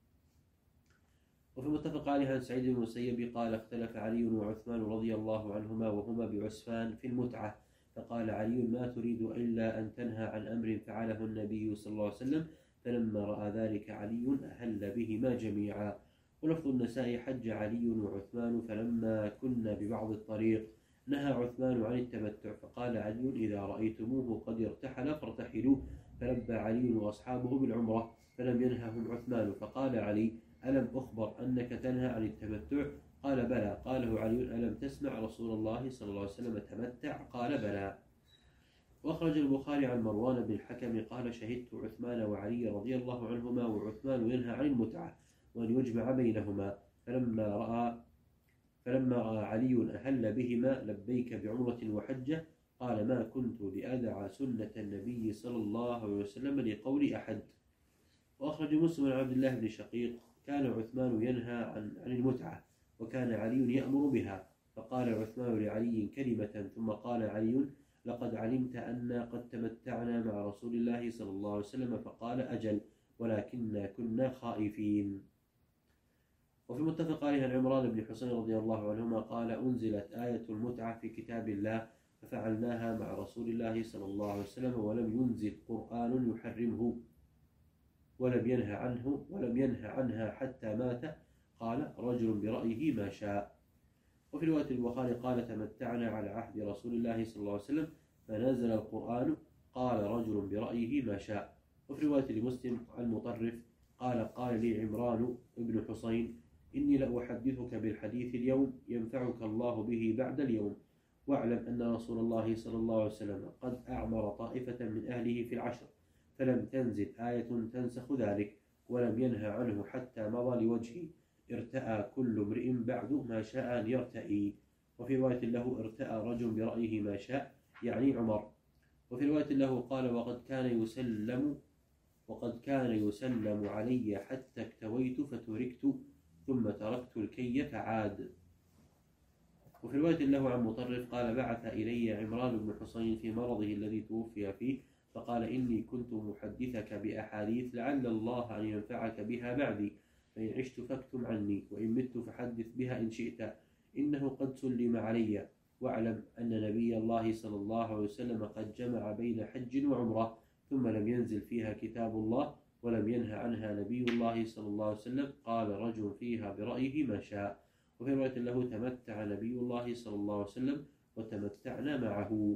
وفي متفق عليه عن سعيد بن المسيب قال اختلف علي وعثمان رضي الله عنهما وهما بعسفان في المتعة، فقال علي ما تريد إلا أن تنهى عن أمر فعله النبي صلى الله عليه وسلم، فلما رأى ذلك علي أهل بهما جميعا. ولفظ النساء حج علي وعثمان فلما كنا ببعض الطريق نهى عثمان عن التمتع، فقال علي إذا رأيتموه قد ارتحل فارتحلوا، فلبى علي وأصحابه بالعمرة فلم ينههم عثمان. فقال علي ألم أخبر أنك تنهى عن التمتع؟ قال بلى. قاله علي ألم تسمع رسول الله صلى الله عليه وسلم تمتع؟ قال بلى. وأخرج البخاري عن مروان بن الحكم قال شهدت عثمان وعلي رضي الله عنهما وعثمان ينهى عن المتعة وأن يجمع بينهما، فلما رأى فلما رأى علي أهل بهما لبيك بعمرة وحجة قال ما كنت لأدع سنة النبي صلى الله عليه وسلم لقول أحد. وأخرج مسلم عن عبد الله بن شقيق كان عثمان ينهى عن, عن المتعة وكان علي يأمر بها، فقال عثمان لعلي كلمة ثم قال علي لقد علمت أن قد تمتعنا مع رسول الله صلى الله عليه وسلم، فقال أجل ولكننا كنا خائفين. وفي المتفق عليه عن عمران بن حسين رضي الله عنهما قال أنزلت آية المتعة في كتاب الله ففعلناها مع رسول الله صلى الله عليه وسلم ولم ينزل قرآن يحرمه ولم ينهى عنه ولم ينهى عنها حتى مات. قال رجل برأيه ما شاء. وفي رواية البخاري قال تمتعنا على عهد رسول الله صلى الله عليه وسلم فنزل القرآن قال رجل برأيه ما شاء. وفي رواية لمسلم عن مطرف قال قال لي عمران بن حسين إني لأحدثك بالحديث اليوم ينفعك الله به بعد اليوم، واعلم أن رسول الله صلى الله عليه وسلم قد أعمر طائفة من أهله في العشر فلم تنزل آية تنسخ ذلك، ولم ينهى عنه حتى مضى لوجهه، ارتأى كل امرئ بعد ما شاء أن يرتئي. وفي رواية له ارتأى رجل برأيه ما شاء يعني عمر. وفي رواية له قال وقد كان يسلم وقد كان يسلم علي حتى اكتويت فتركت ثم تركت الكي فعاد. وفي رواية له عن مطرف قال بعث إلي عمران بن حسين في مرضه الذي توفي فيه فقال إني كنت محدثك بأحاديث لعل الله أن ينفعك بها بعدي، فإن عشت فاكتم عني وإن مت فحدث بها إن شئت، إنه قد سلم علي، واعلم أن نبي الله صلى الله عليه وسلم قد جمع بين حج وعمرة ثم لم ينزل فيها كتاب الله ولم ينهى عنها نبي الله صلى الله عليه وسلم، قال رجل فيها برأيه ما شاء. وفي رواية له تمتع نبي الله صلى الله عليه وسلم وتمتعنا معه.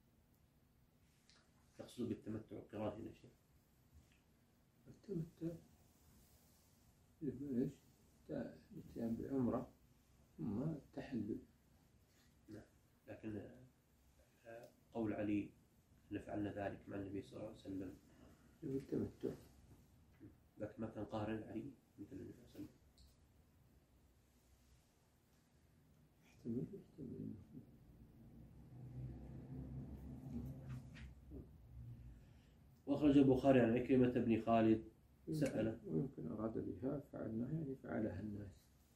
تقصد بالتمتع القران هنا شيء؟ التمتع ايش؟ الاتيان بعمرة ثم التحلل. نعم، لكن قول علي أن فعلنا ذلك مع النبي صلى الله عليه وسلم التمتع، لكن ما كان قاهرا علي مثل النبي صلى الله عليه وسلم. احتمل احتمل وأخرج البخاري عن عكرمة بن خالد سأل ويمكن أراد بها فعلناها يعني فعلها الناس.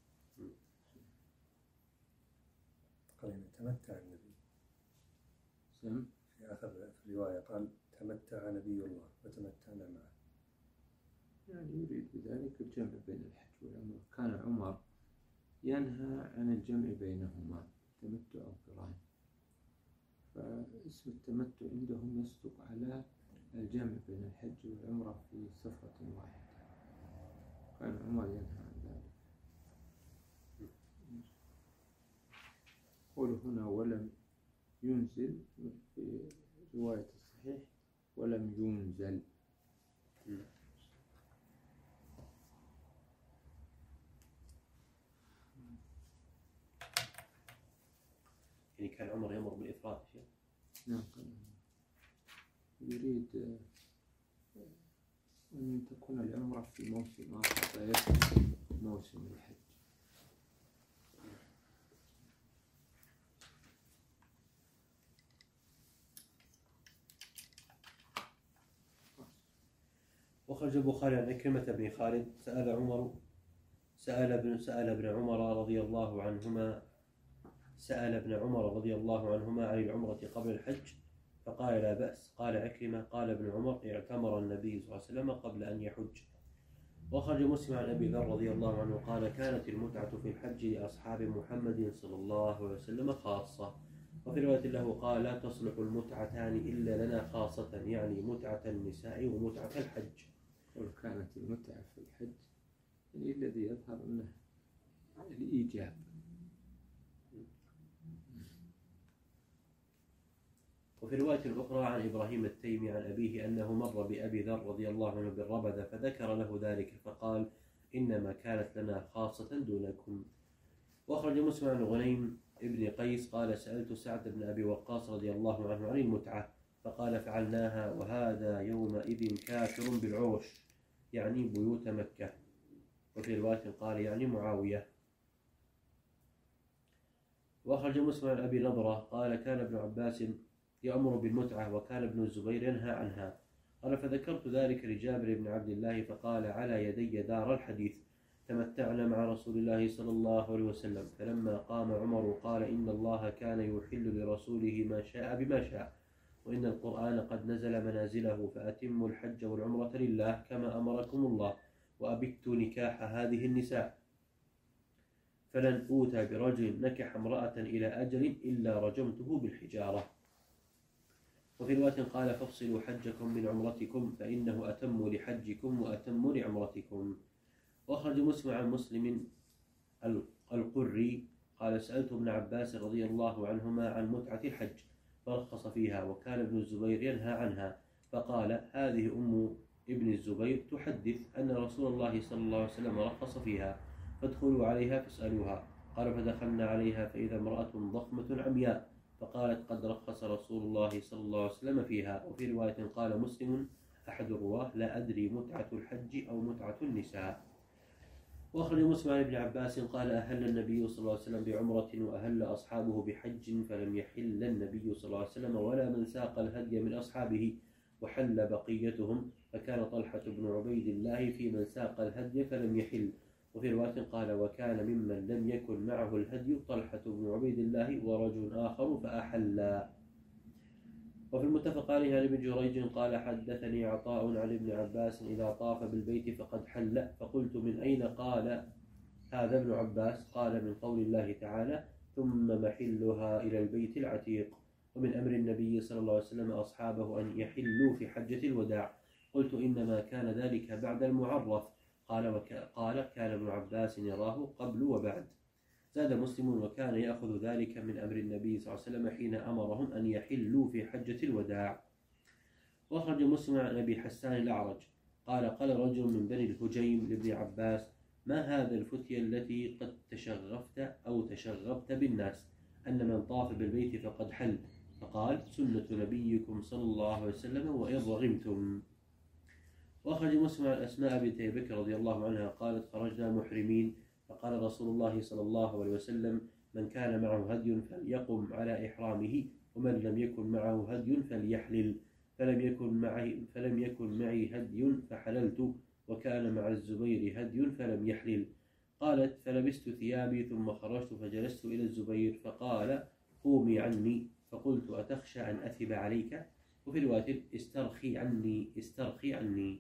قال تمتع النبي سم في آخر في الرواية قال تمتع نبي الله وتمتعنا معه، يعني يريد بذلك الجمع بين الحج والعمرة. كان عمر ينهى عن الجمع بينهما تمتع أو قران، فاسم التمتع عندهم يصدق على الجمع بين الحج والعمرة في سفرة واحدة. كان عمر ينهى عن ذلك. قول هنا ولم ينزل في رواية الصحيح ولم ينزل. يعني كان عمر يأمر بالإفراد شيء؟ نعم، يريد أن تكون العمرة في موسم آخر لا يكون موسم الحج. وخرج البخاري عن عكرمة بن خالد سأل عمر سأل ابن سأل ابن عمر رضي الله عنهما سأل ابن عمر رضي الله عنهما عن العمرة قبل الحج فقال لا بأس. قال عكرمة قال ابن عمر اعتمر النبي صلى الله عليه وسلم قبل أن يحج. وخرج مسلم عن أبي ذر رضي الله عنه قال كانت المتعة في الحج لأصحاب محمد صلى الله عليه وسلم خاصة. وفي رواية له قال لا تصلح المتعتان إلا لنا خاصة، يعني متعة النساء ومتعة الحج. وكانت المتعة في الحج يعني الذي يظهر أنه الإيجاب. وفي رواية أخرى عن إبراهيم التيمي عن أبيه أنه مر بأبي ذر رضي الله عنه بالربذة فذكر له ذلك فقال إنما كانت لنا خاصة دونكم. وأخرج مسلم عن غنيم ابن قيس قال سألت سعد بن أبي وقاص رضي الله عنه عن المتعة فقال فعلناها وهذا يومئذ كافر بالعرش، يعني بيوت مكة. وفي رواية قال يعني معاوية. وأخرج مسلم عن أبي نضرة قال كان ابن عباس يأمر بالمتعة وكان ابن الزبير ينهى عنها. قال فذكرت ذلك لجابر بن عبد الله فقال على يدي دار الحديث تمتعنا مع رسول الله صلى الله عليه وسلم. فلما قام عمر قال إن الله كان يحل لرسوله ما شاء بما شاء، وإن القرآن قد نزل منازله، فأتموا الحج والعمرة لله كما أمركم الله، وأبت نكاح هذه النساء، فلن أوتى برجل نكح امرأة إلى أجل إلا رجمته بالحجارة. وفي رواية قال فافصلوا حجكم من عمرتكم فإنه أتم لحجكم وأتم لعمرتكم. وأخرج مسلم عن مسلم القري قال سألت ابن عباس رضي الله عنهما عن متعة الحج فرخص فيها، وكان ابن الزبير ينهى عنها، فقال: هذه أم ابن الزبير تحدث أن رسول الله صلى الله عليه وسلم رخص فيها، فادخلوا عليها فاسألوها. قال: فدخلنا عليها فإذا امرأة ضخمة عمياء، فقالت: قد رخص رسول الله صلى الله عليه وسلم فيها. وفي رواية قال مسلم أحد الرواه: لا أدري متعة الحج أو متعة النساء. وأخرج مسلم عن ابن عباس قال: أهل النبي صلى الله عليه وسلم بعمرة وأهل أصحابه بحج، فلم يحل النبي صلى الله عليه وسلم ولا من ساق الهدي من أصحابه، وحل بقيتهم، فكان طلحة بن عبيد الله في من ساق الهدي فلم يحل. وفي رواية قال: وكان ممن لم يكن معه الهدي طلحة بن عبيد الله ورجل آخر فأحلا. وفي المتفق عليه عن ابن جريج قال: حدثني عطاء عن ابن عباس إذا طاف بالبيت فقد حل، فقلت: من أين قال هذا ابن عباس؟ قال: من قول الله تعالى: ثم محلها إلى البيت العتيق. ومن أمر النبي صلى الله عليه وسلم أصحابه أن يحلوا في حجة الوداع. قلت: إنما كان ذلك بعد المعرف. قال: وك... قال: كان ابن عباس يراه قبل وبعد. زاد مسلم: وكان يأخذ ذلك من أمر النبي صلى الله عليه وسلم حين أمرهم أن يحلوا في حجة الوداع. وأخرج مسلم عن أبي حسان الأعرج قال: قال رجل من بني الهجيم لابن عباس: ما هذا الفتية التي قد تشغفت أو تشغبت بالناس أن من طاف بالبيت فقد حل؟ فقال: سنة نبيكم صلى الله عليه وسلم وإن رغمتم. وأخرج مسلم عن أسماء بنت أبي بكر رضي الله عنها قالت: خرجنا محرمين، فقال رسول الله صلى الله عليه وسلم: من كان معه هدي فليقم على إحرامه، ومن لم يكن معه هدي فليحلل. فلم يكن معي فلم يكن معي هدي فحللت، وكان مع الزبير هدي فلم يحلل. قالت: فلبست ثيابي ثم خرجت فجلست إلى الزبير فقال: قومي عني. فقلت: أتخشى أن أثب عليك؟ وفي رواية: استرخي عني استرخي عني.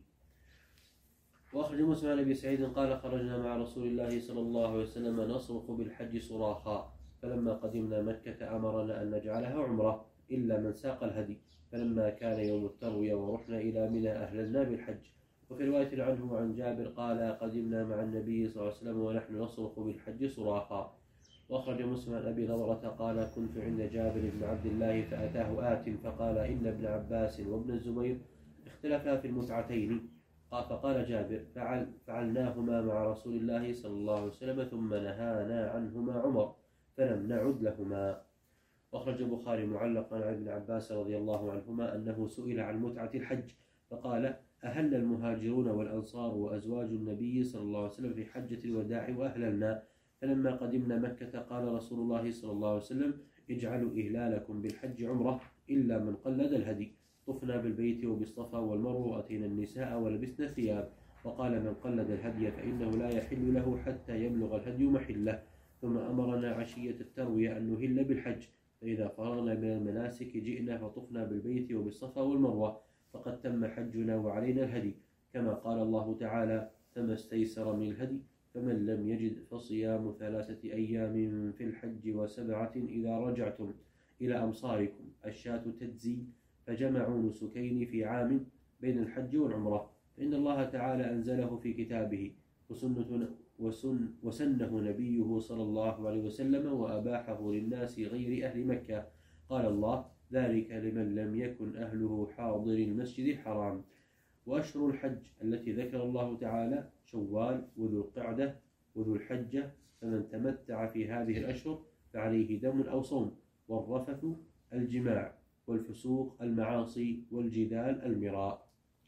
وأخرج مسلم عن أبي سعيد قال: خرجنا مع رسول الله صلى الله عليه وسلم نصرخ بالحج صراخا، فلما قدمنا مكة أمرنا أن نجعلها عمرة إلا من ساق الهدي، فلما كان يوم التروية ورحنا إلى منى أهللنا بالحج. وفي رواية عنه عن جابر قال: قدمنا مع النبي صلى الله عليه وسلم ونحن نصرخ بالحج صراخا. وأخرج مسلم عن أبي نضرة قال: كنت عند جابر بن عبد الله فأتاه آت فقال: إن ابن عباس وابن الزبير اختلفا في المتعتين. فقال جابر: فعل فعلناهما مع رسول الله صلى الله عليه وسلم ثم نهانا عنهما عمر فلم نعد لهما. وأخرج البخاري معلقا عن ابن عباس رضي الله عنهما أنه سئل عن متعة الحج فقال: أهل المهاجرون والأنصار وأزواج النبي صلى الله عليه وسلم في حجة الوداع وأهللنا، فلما قدمنا مكة قال رسول الله صلى الله عليه وسلم: اجعلوا إهلالكم بالحج عمرة إلا من قلد الهدي. طفنا بالبيت وبالصفا والمروة وأتينا النساء ولبسنا ثياب. وقال: من قلد الهدي فإنه لا يحل له حتى يبلغ الهدي محله. ثم أمرنا عشية التروية أن نهل بالحج، فإذا فرغنا من المناسك جئنا فطفنا بالبيت وبالصفا والمروة، فقد تم حجنا وعلينا الهدي، كما قال الله تعالى: فما استيسر من الهدي، فمن لم يجد فصيام ثلاثة أيام في الحج وسبعة إذا رجعتم إلى أمصاركم. الشاة تجزي، فجمعوا نسكين في عام بين الحج والعمرة، فإن الله تعالى أنزله في كتابه وسنة وسن وسنه نبيه صلى الله عليه وسلم وأباحه للناس غير أهل مكة. قال الله: ذلك لمن لم يكن أهله حاضر المسجد الحرام. وأشهر الحج التي ذكر الله تعالى شوال وذو القعدة وذو الحجة، فمن تمتع في هذه الأشهر فعليه دم أو صوم، والرفث الجماع، والفسوق المعاصي، والجدال المراء.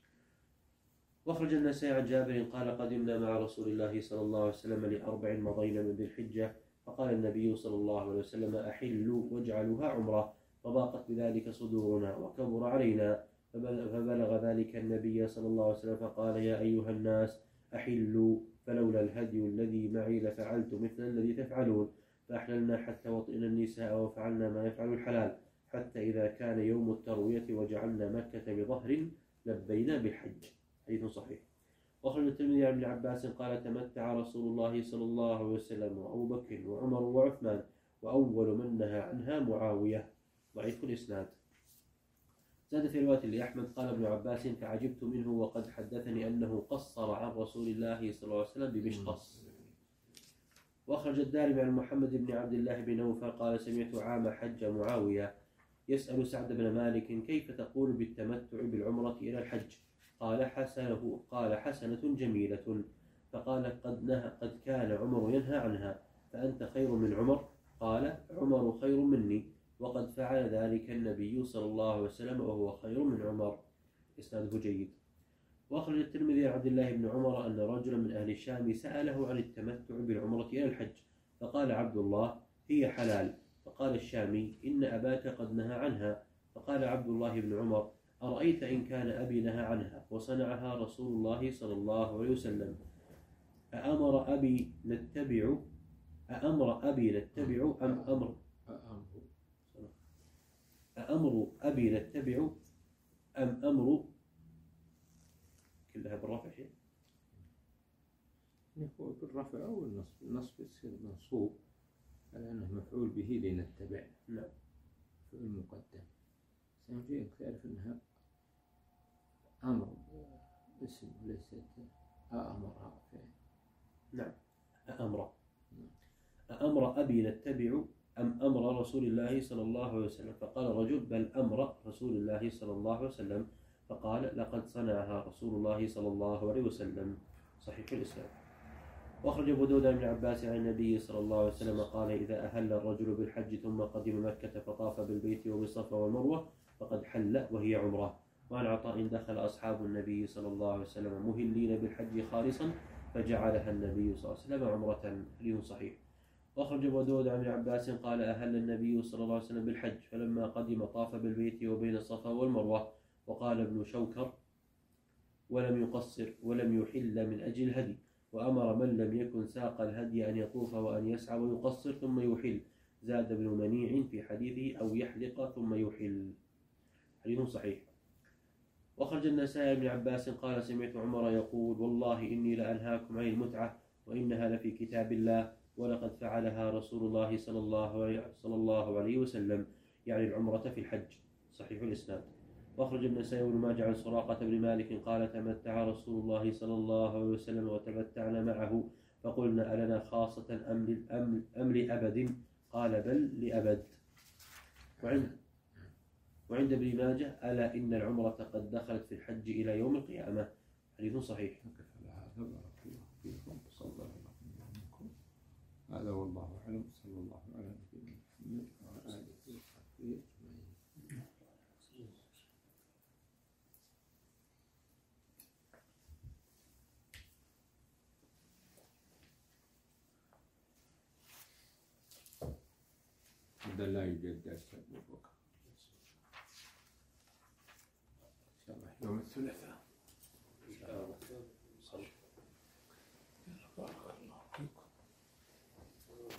واخرج النسائي عن جابر قال: قدمنا مع رسول الله صلى الله عليه وسلم لأربع مضينا من ذي الحجة، فقال النبي صلى الله عليه وسلم: أحلوا واجعلوها عمرة، فضاقت بذلك صدورنا وكبر علينا، فبلغ ذلك النبي صلى الله عليه وسلم فقال: يا أيها الناس أحلوا، فلولا الهدي الذي معي لفعلت مثل الذي تفعلون. فأحللنا حتى وطئنا النساء وفعلنا ما يفعل الحلال، حتى إذا كان يوم التروية وجعلنا مكة بظهر لبينا بالحج. حديث صحيح. وأخرج الترمذي عن ابن عباس قال: تمتع رسول الله صلى الله عليه وسلم وأبو بكر وعمر وعثمان، وأول من نهى عنها معاوية. ضعيف الإسناد. زاد في رواية لأحمد قال ابن عباس: فعجبت منه وقد حدثني أنه قصر عن رسول الله صلى الله عليه وسلم بمشقص. وأخرج الدارمي عن محمد بن عبد الله بن نوفل قال: سمعت عام حج معاوية يسأل سعد بن مالك: كيف تقول بالتمتع بالعمرة إلى الحج؟ قال حسنه قال حسنة جميلة. فقال: قد, نهى قد كان عمر ينهى عنها، فأنت خير من عمر؟ قال: عمر خير مني، وقد فعل ذلك النبي صلى الله عليه وسلم وهو خير من عمر. إسناده جيد. وأخرج الترمذي عن عبد الله بن عمر أن رجلا من أهل الشام سأله عن التمتع بالعمرة إلى الحج، فقال عبد الله: هي حلال. فقال الشامي: إن أباك قد نهى عنها. فقال عبد الله بن عمر: أرأيت إن كان أبي نهى عنها وصنعها رسول الله صلى الله عليه وسلم، أأمر أبي نتبع أأمر أبي نتبع أم أمر أأمر أبي نتبع أم أمر كلها بالرفع شيء؟ هو بالرفع أو النصب. النصب يصير منصوب على أنه مفعول به لنتبع. نعم. فعل مقدم. سنجيك تعرف أنها أمر اسم وليست أأمر فعل. نعم. أأمر أأمر أبي نتبع أم أمر رسول الله صلى الله عليه وسلم؟ فقال الرجل: بل أمر رسول الله صلى الله عليه وسلم. فقال: لقد صنعها رسول الله صلى الله عليه وسلم. صحيح الإسلام. وأخرج أبو داود عن ابن عباس عن النبي صلى الله عليه وسلم قال: إذا أهل الرجل بالحج ثم قدم مكة فطاف بالبيت وبالصفا والمروة فقد حل وهي عمرة. وعن عطاء: دخل أصحاب النبي صلى الله عليه وسلم مهلين بالحج خالصا فجعلها النبي صلى الله عليه وسلم عمرة. حديث صحيح. وأخرج أبو داود عن ابن عباس قال: أهل النبي صلى الله عليه وسلم بالحج، فلما قدم طاف بالبيت وبين الصفا والمروة. وقال ابن شوكر: ولم يقصر ولم يحل من أجل الهدي، وأمر من لم يكن ساق الهدي أن يطوف وأن يسعى ويقصر ثم يحل. زاد ابن منيع في حديثه: أو يحلق ثم يحل. حديث صحيح. وأخرج النسائي بن عباس قال: سمعت عمر يقول: والله إني لأنهاكم عن المتعة وإنها لفي كتاب الله، ولقد فعلها رسول الله صلى الله عليه وسلم، يعني العمرة في الحج. صحيح الإسناد. وأخرج النسائي بن ماجه عن سراقة بن مالك قال: تمتع رسول الله صلى الله عليه وسلم وتمتعنا معه، فقلنا: ألنا خاصة أم للأم أم لأبد؟ قال: بل لأبد. وعند وعند ابن ماجه: ألا إن العمرة قد دخلت في الحج إلى يوم القيامة. حديث صحيح. هذا والله أعلم. صلى الله على نبينا محمد وعلى آله وصحبه أجمعين. هذا لا يوجد درس أبو بكر إن شاء الله يوم الثلاثاء.